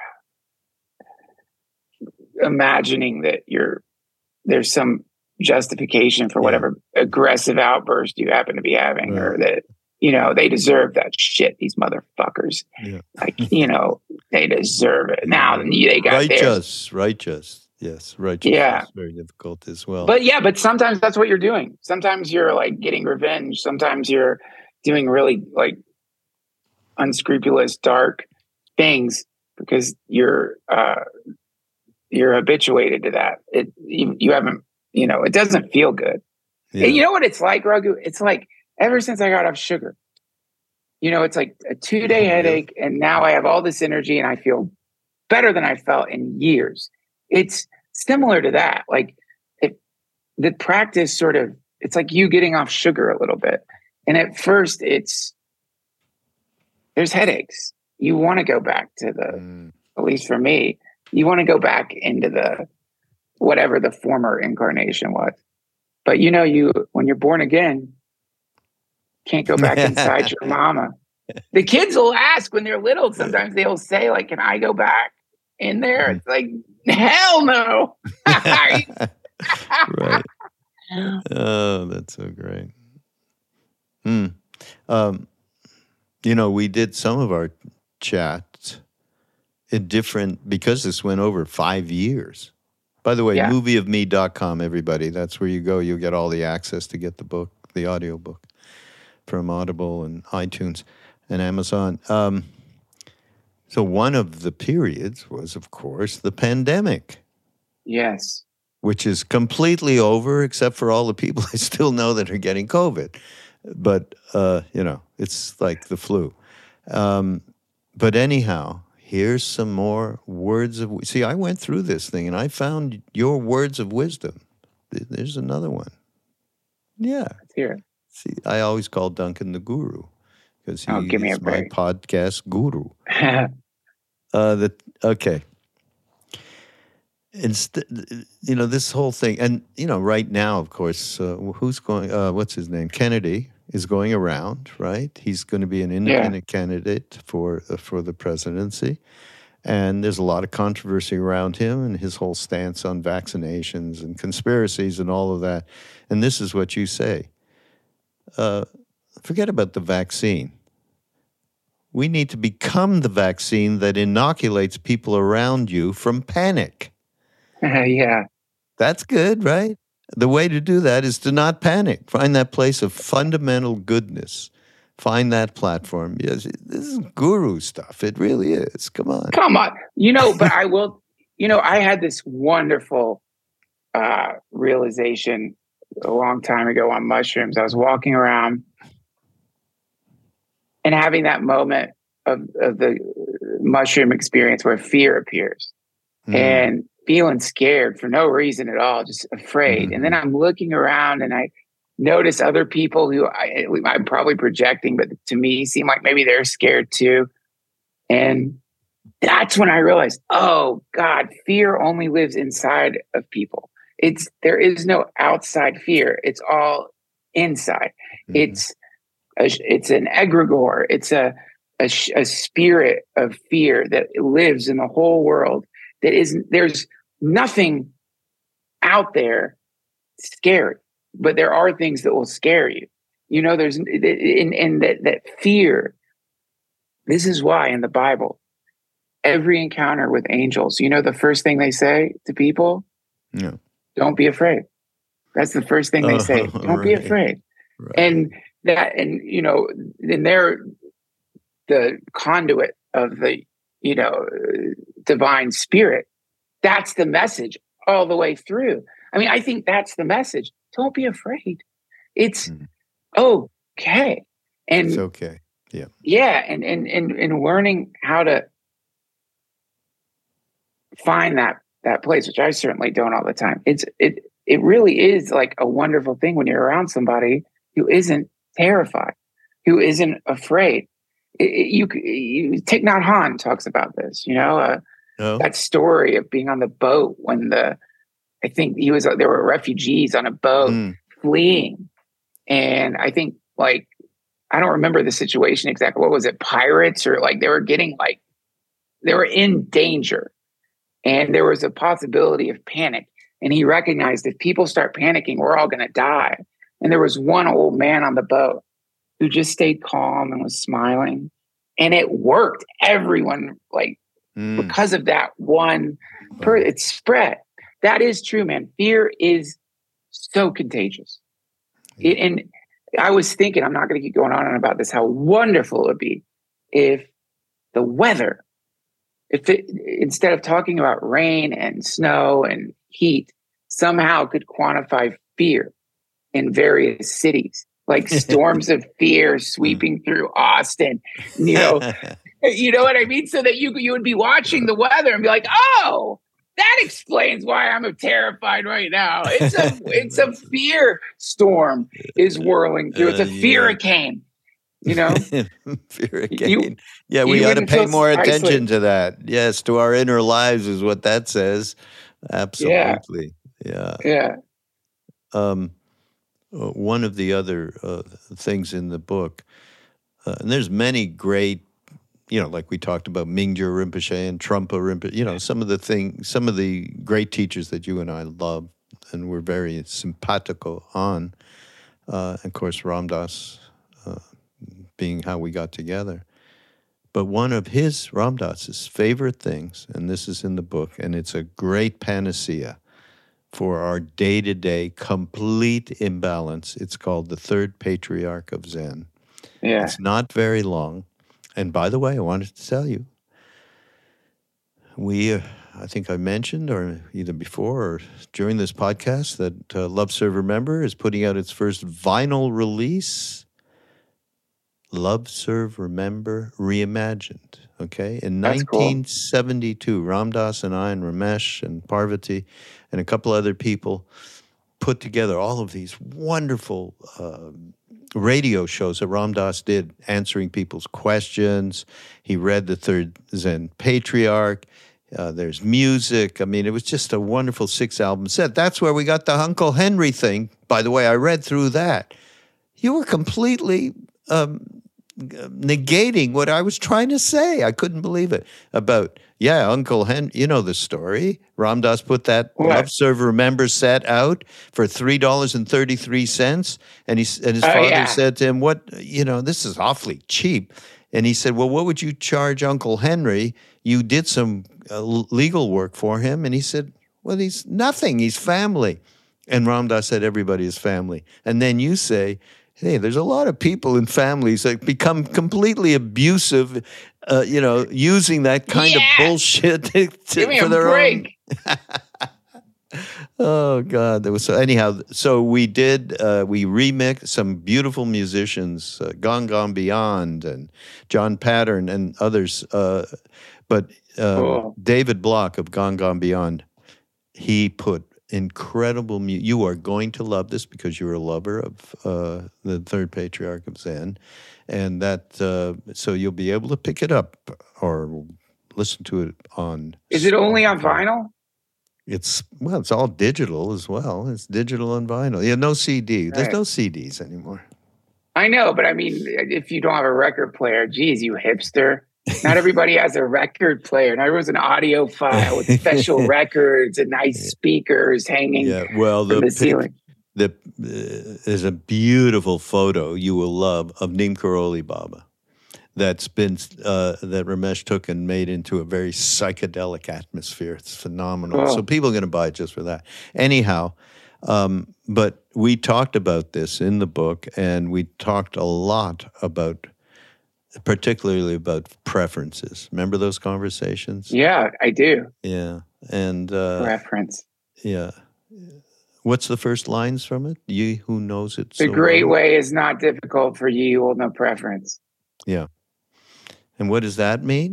imagining that you're, there's some justification for
Yeah.
whatever aggressive outburst you happen to be having, or
Right.
that you know, they deserve that shit, these motherfuckers.
Yeah.
Like, you know, they deserve it. Now they got
righteous,
theirs.
righteous. Yes, righteous
yeah.
is very difficult as well.
But yeah, but sometimes that's what you're doing. Sometimes you're like getting revenge. Sometimes you're doing really like unscrupulous, dark things because you're uh, you're habituated to that. It you, you haven't, you know, it doesn't feel good.
Yeah.
And you know what it's like, Raghu? It's like ever since I got off sugar, you know, it's like a two day
Oh,
headache, and now I have all this energy, and I feel better than I felt in years. It's similar to that. Like it, the practice sort of, it's like you getting off sugar a little bit. And at first it's, there's headaches. You want to go back to the, mm. at least for me, you want to go back into the, whatever the former incarnation was. But you know, you, when you're born again, can't go back inside your mama. The kids will ask when they're little, sometimes they'll say like, can I go back in there? It's like, hell no.
Right. Oh, that's so great. Hmm. Um, you know, we did some of our chats in different, because this went over five years. By the way,
yeah.
movie of me dot com, everybody. That's where you go. You'll get all the access to get the book, the audio book from Audible and iTunes and Amazon. Um, so one of the periods was, of course, the pandemic.
Yes.
Which is completely over, except for all the people I still know that are getting COVID. But, uh, you know, it's like the flu. Um, but anyhow, here's some more words of... See, I went through this thing, and I found your words of wisdom. There's another one. Yeah.
Let's hear it.
See, I always call Duncan the guru, because he
oh, give me
is
a
my
break.
podcast guru. uh, the, okay. Instead, you know, this whole thing, and, you know, right now, of course, uh, who's going, uh, what's his name? Kennedy is going around, right? He's going to be an independent yeah. candidate for uh, for the presidency. And there's a lot of controversy around him and his whole stance on vaccinations and conspiracies and all of that. And this is what you say. Uh, forget about the vaccine. We need to become the vaccine that inoculates people around you from panic.
Uh, yeah.
That's good, right? The way to do that is to not panic. Find that place of fundamental goodness. Find that platform. Yes, this is guru stuff. It really is. Come on.
Come on. You know, but I will, you know, I had this wonderful uh, realization a long time ago on mushrooms. I was walking around and having that moment of, of the mushroom experience where fear appears. Mm. And feeling scared for no reason at all, just afraid. Mm-hmm. And then I'm looking around and I notice other people who I, I'm probably projecting, but to me seem like maybe they're scared too. And that's when I realized, oh God, fear only lives inside of people. It's, there is no outside fear. It's all inside. Mm-hmm. It's, a, it's an egregore. It's a, a, a spirit of fear that lives in the whole world. That isn't, there's nothing out there scary, but there are things that will scare you. You know, there's, in, in that, that fear. This is why in the Bible, every encounter with angels, you know, the first thing they say to people,
no.
Don't be afraid. That's the first thing they
oh,
say. Don't
right.
be afraid.
Right.
And that, and, you know, and they're the conduit of the, you know, divine spirit. That's the message all the way through. I mean, I think that's the message. Don't be afraid. It's mm. okay. And
it's okay. Yeah.
Yeah. And, and, and, and learning how to find that, that place, which I certainly don't all the time. It's, it, it really is like a wonderful thing when you're around somebody who isn't terrified, who isn't afraid. It, it, you, you Thich Nhat Hanh talks about this, you know, uh,
oh.
that story of being on the boat when the, I think he was, there were refugees on a boat mm. fleeing. And I think like, I don't remember the situation exactly. What was it? Pirates or like they were getting like, they were in danger and there was a possibility of panic. And he recognized if people start panicking, we're all going to die. And there was one old man on the boat who just stayed calm and was smiling. And it worked. Everyone, like, mm. because of that one, per, it spread. That is true, man. Fear is so contagious. It, and I was thinking, I'm not going to keep going on and about this, how wonderful it would be if the weather, if it, instead of talking about rain and snow and heat, somehow could quantify fear in various cities, like storms of fear sweeping through Austin, you know, you know what I mean? So that you you would be watching the weather and be like, oh, that explains why I'm terrified right now. It's a it's a fear storm is whirling through. It's a
Uh, yeah.
fear-a-cane, you know?
Fear again.
You-
yeah,
you
we got to
wouldn't
pay
feel
more attention
isolated.
to that. Yes, to our inner lives is what that says. Absolutely. Yeah.
Yeah.
Um, uh, one of the other uh, things in the book, uh, and there's many great, you know, like we talked about Mingyur Rinpoche and Trungpa Rinpoche, you know, some of the things, some of the great teachers that you and I love and were very simpatico on. Uh, of course, Ram Dass uh, being how we got together. But one of his, Ram Dass's favorite things, and this is in the book, and it's a great panacea for our day-to-day complete imbalance. It's called The Third Patriarch of Zen.
Yeah.
It's not very long. And by the way, I wanted to tell you, we, uh, I think I mentioned, or either before or during this podcast, that uh, Love Serve Remember is putting out its first vinyl release, Love Serve Remember Reimagined. Okay, in
That's cool.
nineteen seventy-two, Ram Dass and I and Ramesh and Parvati and a couple other people put together all of these wonderful uh, radio shows that Ram Dass did, answering people's questions. He read the Third Zen Patriarch. Uh, there's music. I mean, it was just a wonderful six-album set. That's where we got the Uncle Henry thing. By the way, I read through that. You were completely um, negating what I was trying to say. I couldn't believe it. About, yeah, Uncle Henry, you know the story. Ram Dass put that
What?
Love Serve Remember set out for three dollars and thirty-three cents. And, he, and his
Oh,
father
yeah.
said to him, "What, you know, this is awfully cheap." And he said, "Well, what would you charge Uncle Henry? You did some uh, legal work for him." And he said, "Well, he's nothing. He's family." And Ram Dass said, "Everybody is family." And then you say, "Hey, there's a lot of people in families that become completely abusive, uh, you know, using that kind
Yeah.
of bullshit to, to,
Give me
for
a
their
break.
own." Oh God, there was so anyhow. So we did. Uh, we remixed some beautiful musicians, uh, Gone Gone Beyond and John Pattern and others. Uh, but um,
Cool.
David Block of Gone Gone Beyond, he put incredible music. You are going to love this because you're a lover of uh, the Third Patriarch of Zen, and that uh, so you'll be able to pick it up or listen to it on.
Is it only on vinyl?
It's well, it's all digital as well. It's digital and vinyl. Yeah, no C D. There's
Right.
no C Ds anymore.
I know, but I mean, if you don't have a record player, geez, you hipster. Not everybody has a record player. Not everyone's an audiophile with special records and nice speakers hanging
Yeah, well,
from
the
the
pic-
ceiling.
the uh, there's a beautiful photo you will love of Neem Karoli Baba. That's been uh, that Ramesh took and made into a very psychedelic atmosphere. It's phenomenal.
Oh.
So people are going to buy it just for that. Anyhow, um, but we talked about this in the book, and we talked a lot about, particularly about preferences. Remember those conversations?
Yeah, I do.
Yeah, and uh,
Reference.
yeah. What's the first lines from it? Ye who knows it.
The
so
great
well.
way is not difficult for ye who hold no preference.
Yeah. And what does that mean?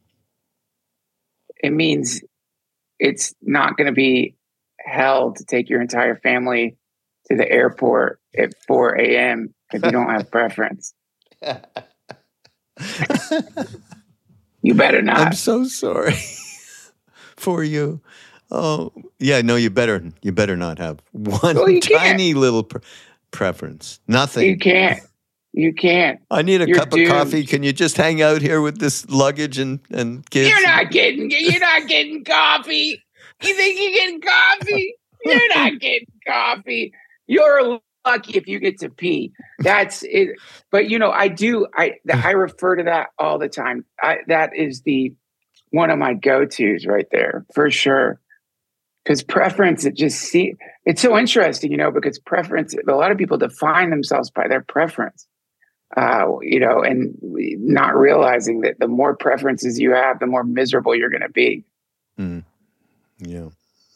It means it's not going to be hell to take your entire family to the airport at four a.m. if you don't have preference. You better
I'm
not.
so sorry for you. Oh, yeah, no, you better you better not have one
Well, you can't.
tiny little pre- preference. Nothing.
You can't. You can't.
I need a
You're
cup
doomed.
of coffee. Can you just hang out here with this luggage and, and kids?
You're not getting. You're not getting coffee. You think you're getting coffee? You're not getting coffee. You're lucky if you get to pee. That's it. But you know, I do. I I refer to that all the time. I, that is the one of my go-tos right there for sure. Because preference, it just see it's so interesting, you know, because preference. A lot of people define themselves by their preference. Uh, you know, and not realizing that the more preferences you have, the more miserable you're going to be.
Mm. Yeah.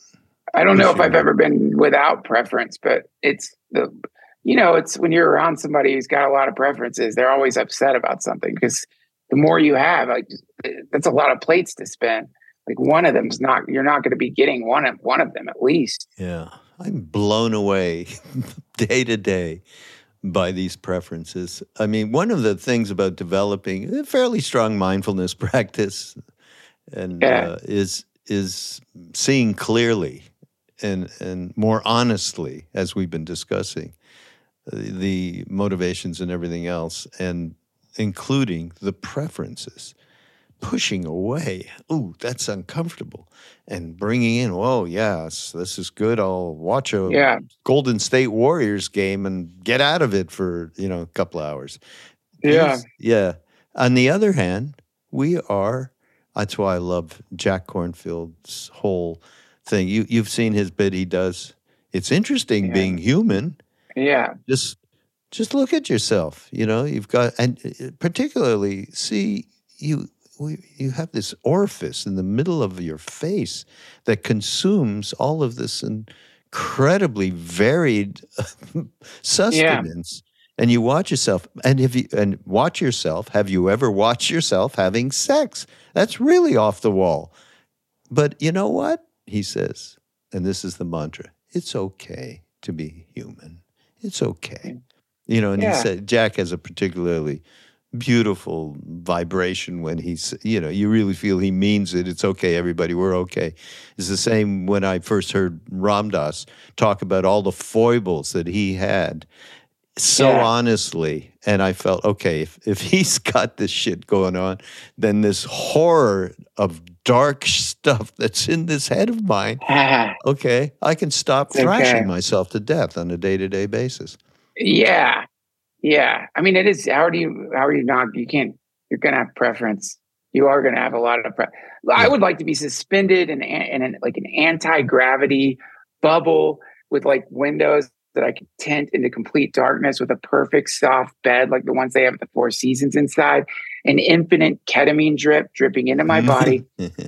I don't know
sure.
if I've ever been without preference, but it's the, you know, it's when you're around somebody who's got a lot of preferences, they're always upset about something because the more you have, like, that's a lot of plates to spin. Like one of them's not, you're not going to be getting one of one of them at least.
Yeah. I'm blown away day to day by these preferences. I mean, one of the things about developing a fairly strong mindfulness practice and
Yeah.
uh, is is seeing clearly and and more honestly, as we've been discussing, uh, the motivations and everything else, and including the preferences. Pushing away, ooh, that's uncomfortable, and bringing in, whoa, yes, this is good. I'll watch a
Yeah.
Golden State Warriors game and get out of it for, you know, a couple hours.
Yeah.
These- yeah. On the other hand, we are, that's why I love Jack Kornfield's whole thing. You, you've seen his bit he does. It's interesting
Yeah.
being human.
Yeah.
Just, just look at yourself, you know, you've got, and particularly see you, We, you have this orifice in the middle of your face that consumes all of this incredibly varied sustenance. Yeah. And you watch yourself, and if you and watch yourself, have you ever watched yourself having sex? That's really off the wall. But you know what? He says, and this is the mantra, it's okay to be human. It's okay. You know, and
Yeah.
he said, Jack has a particularly beautiful vibration when he's, you know, you really feel he means it. It's okay, everybody, we're okay. It's the same when I first heard Ram Dass talk about all the foibles that he had so
Yeah.
honestly. And I felt, okay, if, if he's got this shit going on, then this horror of dark stuff that's in this head of mine, okay, I can stop
It's
thrashing
okay.
myself to death on a day-to-day basis.
Yeah. Yeah. I mean, it is, how do you, how are you not, you can't, you're going to have preference. You are going to have a lot of pre- I
Yeah.
would like to be suspended in, in an, like an anti-gravity bubble with like windows that I could tint into complete darkness with a perfect soft bed, like the ones they have at the Four Seasons inside, an infinite ketamine drip dripping into my body,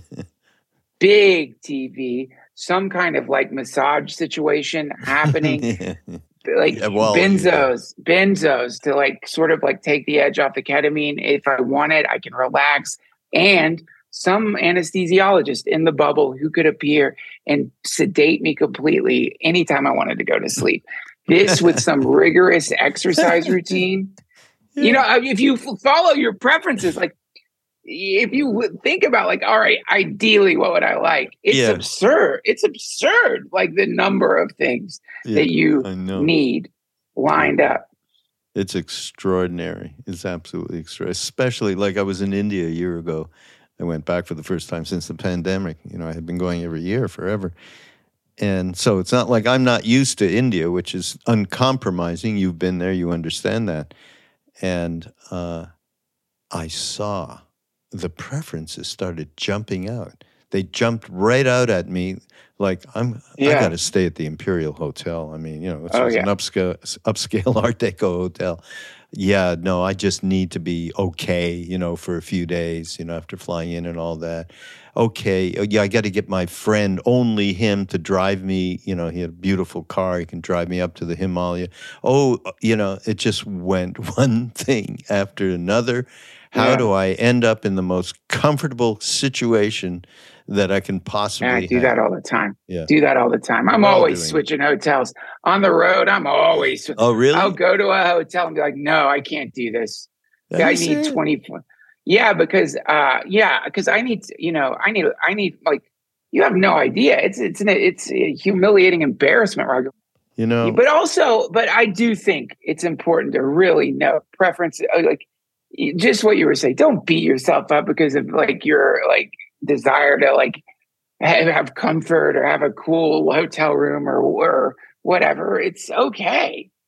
big T V, some kind of like massage situation happening. Like
Yeah, well,
benzos, benzos to like sort of like take the edge off the ketamine. If I want it, I can relax. And some anesthesiologist in the bubble who could appear and sedate me completely anytime I wanted to go to sleep. This with some rigorous exercise routine. You know, if you f- follow your preferences, like if you would think about like, all right, ideally, what would I like? It's
Yeah.
absurd. It's absurd. Like the number of things
Yeah,
that you
I know.
need lined up.
It's extraordinary. It's absolutely extraordinary. Especially like I was in India a year ago. I went back for the first time since the pandemic. You know, I had been going every year forever. And so it's not like I'm not used to India, which is uncompromising. You've been there, you understand that. And uh, I saw the preferences started jumping out. They jumped right out at me like, I'm,
Yeah.
I got to stay at the Imperial Hotel. I mean, you know, it's
Oh,
just
yeah.
an upscale, upscale Art Deco hotel. Yeah, no, I just need to be okay, you know, for a few days, you know, after flying in and all that. Okay, oh, yeah, I got to get my friend, only him, to drive me. You know, he had a beautiful car. He can drive me up to the Himalaya. Oh, you know, it just went one thing after another. How
Yeah.
do I end up in the most comfortable situation that I can possibly
Yeah, I do
have?
that all the time.
Yeah.
Do that all the time. I'm
We're all
always
doing it.
switching hotels. On the road, I'm always sw-
Oh, really?
I'll go to a hotel and be like, no, I can't do this.
Are
I
you
need
serious?
twenty-four. Yeah, because uh yeah, because I need, you know, I need I need like you have no idea. It's it's an it's a humiliating embarrassment, Roger.
You know,
But also, but I do think it's important to really know preference, uh, like y- just what you were saying. Don't beat yourself up because of like your like desire to like have, have comfort or have a cool hotel room or or whatever. It's okay.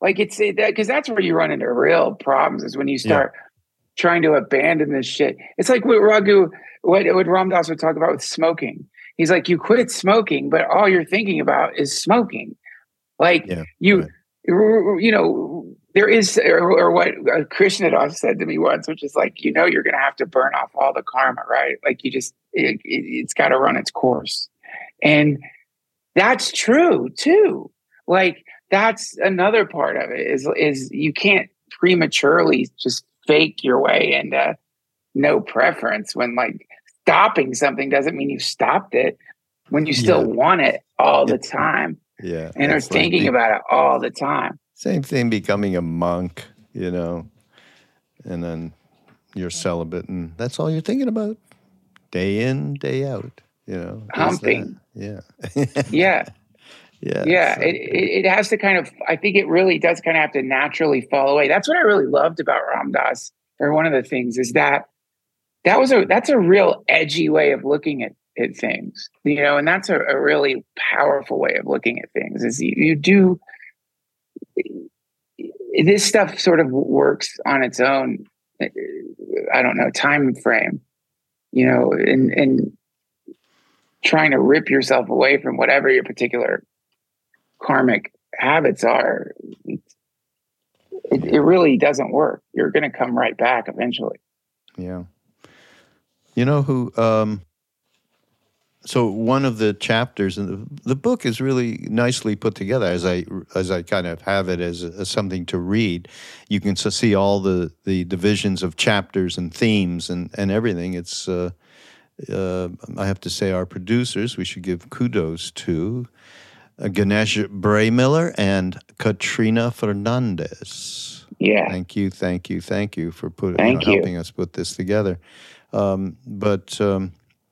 Like it's that because that's where you run into real problems is when you start yeah. trying to abandon this shit. It's like what Raghu, what, what Ram Dass would talk about with smoking. He's like, you quit smoking, but all you're thinking about is smoking. Like yeah, you, right. you know, there is, or, or what Krishnadas said to me once, which is like, you know, you're going to have to burn off all the karma, right? Like you just, it, it, it's got to run its course. And that's true too. Like that's another part of it is, is you can't prematurely just fake your way into no preference when like stopping something doesn't mean you stopped it when you still yeah. want it all the time.
Yeah.
And are thinking like about it all the time.
Same thing becoming a monk, you know, and then you're celibate and that's all you're thinking about day in, day out, you know.
Humping.
Yeah.
yeah.
Yeah.
Yeah. So. It, it, it has to kind of, I think it really does kind of have to naturally fall away. That's what I really loved about Ram Dass, or one of the things is that that was a, that's a real edgy way of looking at, at things, you know, and that's a, a really powerful way of looking at things is you, you do, this stuff sort of works on its own, I don't know, time frame, you know, and, and trying to rip yourself away from whatever your particular karmic habits are, it, it really doesn't work. You're going to come right back eventually.
Yeah. You know who, um, so one of the chapters in the, the book is really nicely put together as I as I kind of have it as, as something to read. You can see all the, the divisions of chapters and themes and, and everything. It's, uh, uh, I have to say our producers, we should give kudos to uh, Ganesh Braymiller and Katrina Fernandez.
Yeah.
Thank you, thank you, thank you for put,
thank
you know,
you.
helping us put this together. Um, but... Um,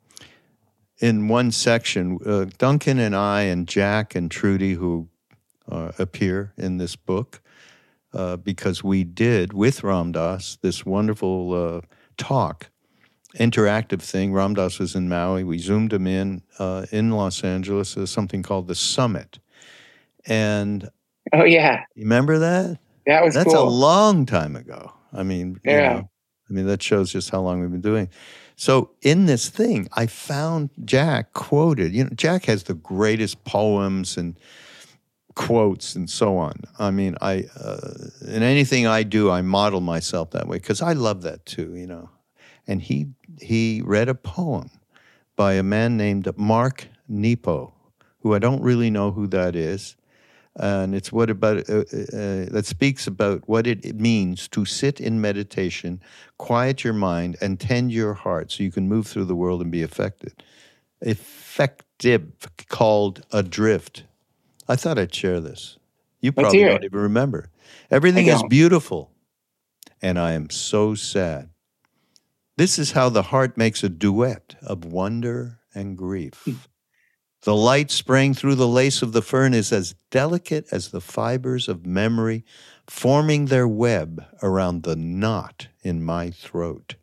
In one section, uh, Duncan and I and Jack and Trudy, who uh, appear in this book, uh, because we did, with Ram Dass, this wonderful uh, talk, interactive thing. Ram Dass was in Maui. We zoomed him in uh, in Los Angeles. There's something called the Summit. And
oh, yeah.
You remember that?
That was
That's
cool.
a long time ago. I mean,
yeah.
you know, I mean, that shows just how long we've been doing. So in this thing, I found Jack quoted. You know, Jack has the greatest poems and quotes and so on. I mean, I uh, in anything I do, I model myself that way because I love that too. You know, and he he read a poem by a man named Mark Nepo, who I don't really know who that is. And it's what about uh, uh, that speaks about what it means to sit in meditation, quiet your mind, and tend your heart so you can move through the world and be affected. Effective, called Adrift. I thought I'd share this. You probably don't even remember. Everything is beautiful, and I am so sad. This is how the heart makes a duet of wonder and grief. The light spraying through the lace of the fern is as delicate as the fibers of memory forming their web around the knot in my throat.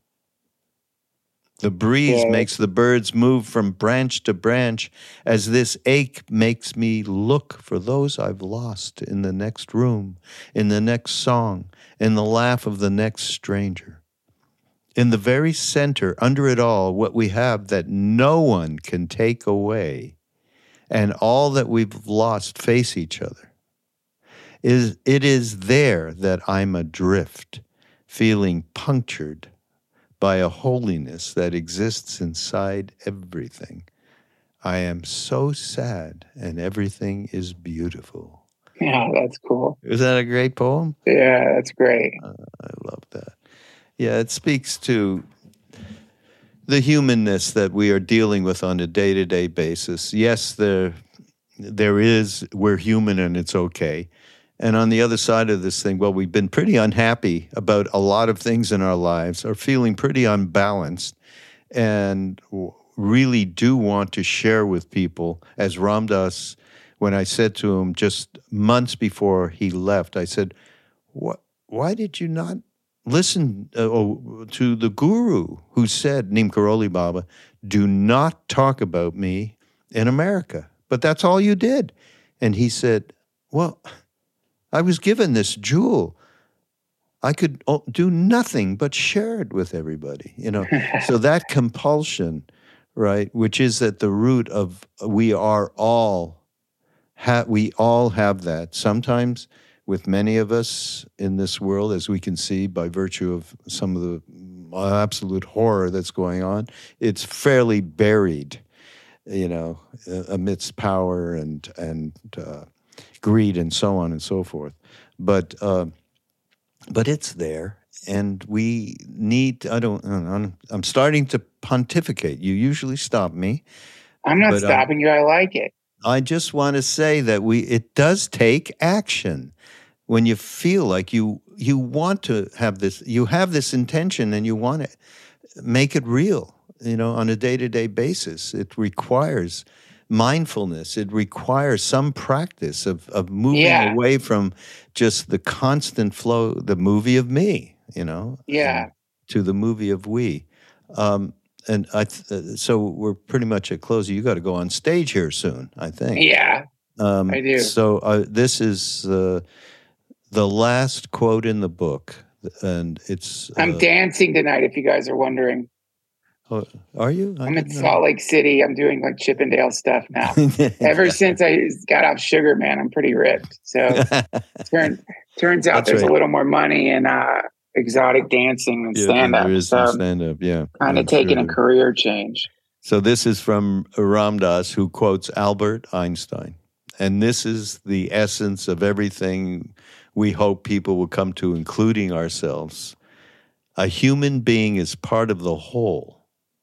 The breeze yeah. makes the birds move from branch to branch as this ache makes me look for those I've lost in the next room, in the next song, in the laugh of the next stranger. In the very center, under it all, what we have that no one can take away, and all that we've lost face each other. Is it is there that I'm adrift, feeling punctured by a holiness that exists inside everything. I am so sad, and everything is beautiful.
Yeah, that's cool.
Is that a great poem?
Yeah, that's great.
Uh, I love that. Yeah, it speaks to the humanness that we are dealing with on a day-to-day basis. Yes, there, there is, we're human and it's okay. And on the other side of this thing, well, we've been pretty unhappy about a lot of things in our lives, are feeling pretty unbalanced, and really do want to share with people, as Ram Dass, when I said to him just months before he left, I said, "What? Why did you not listen uh, oh, to the guru who said, Neem Karoli Baba, do not talk about me in America. But that's all you did." And he said, "Well, I was given this jewel. I could do nothing but share it with everybody, you know. So that compulsion, right, which is at the root of we are all, ha- we all have that. Sometimes with many of us in this world, as we can see by virtue of some of the absolute horror that's going on, it's fairly buried, you know, amidst power and, and uh, greed and so on and so forth. But uh, but it's there, and we need, I don't, I'm, I'm starting to pontificate. You usually stop me.
I'm not stopping I'm, you. I like it.
I just want to say that we it does take action. When you feel like you you want to have this, you have this intention and you want to make it real, you know, on a day-to-day basis. It requires mindfulness. It requires some practice of, of moving
yeah.
away from just the constant flow, the movie of me, you know,
yeah,
to the movie of we. Um, and I th- uh, so we're pretty much at closing. You got to go on stage here soon, I think.
Yeah,
um,
I do.
So uh, this is uh, the last quote in the book, and it's... Uh,
I'm dancing tonight, if you guys are wondering.
Oh, are you? I
I'm in Salt Lake City. I'm doing like Chippendale stuff now. Ever since I got off Sugar Man, I'm pretty ripped. So turn, turns out
That's
there's
right.
a little more money in uh, exotic dancing and
Yeah,
stand-up.
there is
so
some stand-up, yeah.
Kind of taking
sure.
a career change.
So this is from Ram Dass, who quotes Albert Einstein. And this is the essence of everything we hope people will come to, including ourselves. A human being is part of the whole,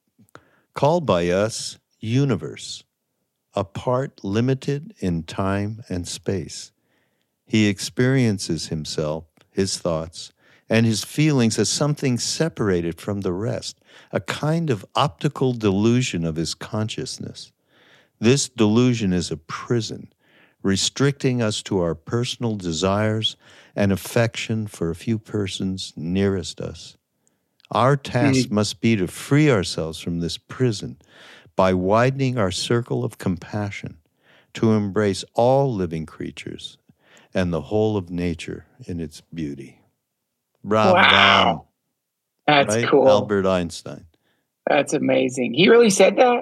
called by us universe, a part limited in time and space. He experiences himself, his thoughts, and his feelings as something separated from the rest, a kind of optical delusion of his consciousness. This delusion is a prison, restricting us to our personal desires and affection for a few persons nearest us. Our task mm-hmm. must be to free ourselves from this prison by widening our circle of compassion, to embrace all living creatures and the whole of nature in its beauty. Ram
wow. That's
right?
cool.
Albert Einstein.
That's amazing. He really said that?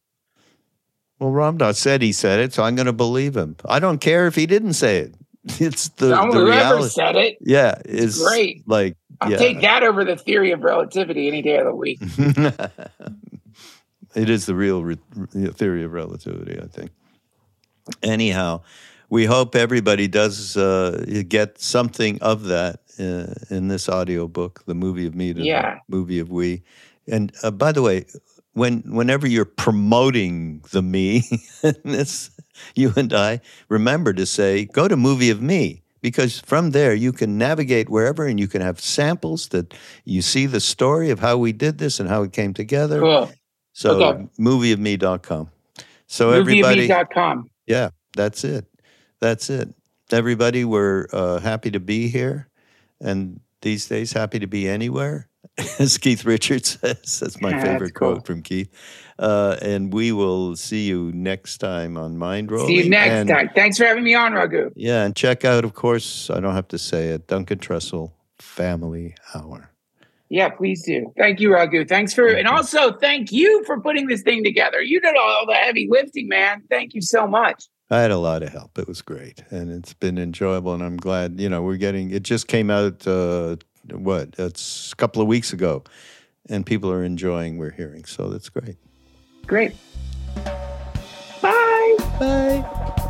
Well, Ram Dass said he said it, so I'm going to believe him. I don't care if he didn't say it. It's the,
no,
the
whoever
reality.
said it.
Yeah, it's
great.
Like,
I'll
yeah.
take that over the theory of relativity any day of the week.
It is the real re- theory of relativity, I think. Anyhow, we hope everybody does uh, get something of that uh, in this audiobook, The Movie of Me to
yeah.
the Movie of We. And uh, by the way, when whenever you're promoting the me, this, you and I, remember to say, go to Movie of Me. Because from there, you can navigate wherever and you can have samples that you see the story of how we did this and how it came together.
Cool.
So,
okay.
movie of me dot com. So,
movie of me
everybody.
dot com.
Yeah, that's it. That's it. Everybody, we're uh, happy to be here. And these days, happy to be anywhere, as Keith Richards says. That's my
yeah,
favorite
that's cool.
quote from Keith. Uh, and we will see you next time on Mind Rolling.
See you next
and,
time. Thanks for having me on, Raghu.
Yeah, and check out, of course, I don't have to say it, Duncan Trussell, Family Hour.
Yeah, please do. Thank you, Raghu. Thanks for,
thank
and
you.
Also thank you for putting this thing together. You did all the heavy lifting, man. Thank you so much.
I had a lot of help. It was great. And it's been enjoyable. And I'm glad, you know, we're getting, it just came out, uh, what, it's a couple of weeks ago. And people are enjoying, we're hearing. So that's great.
Great. Bye.
Bye.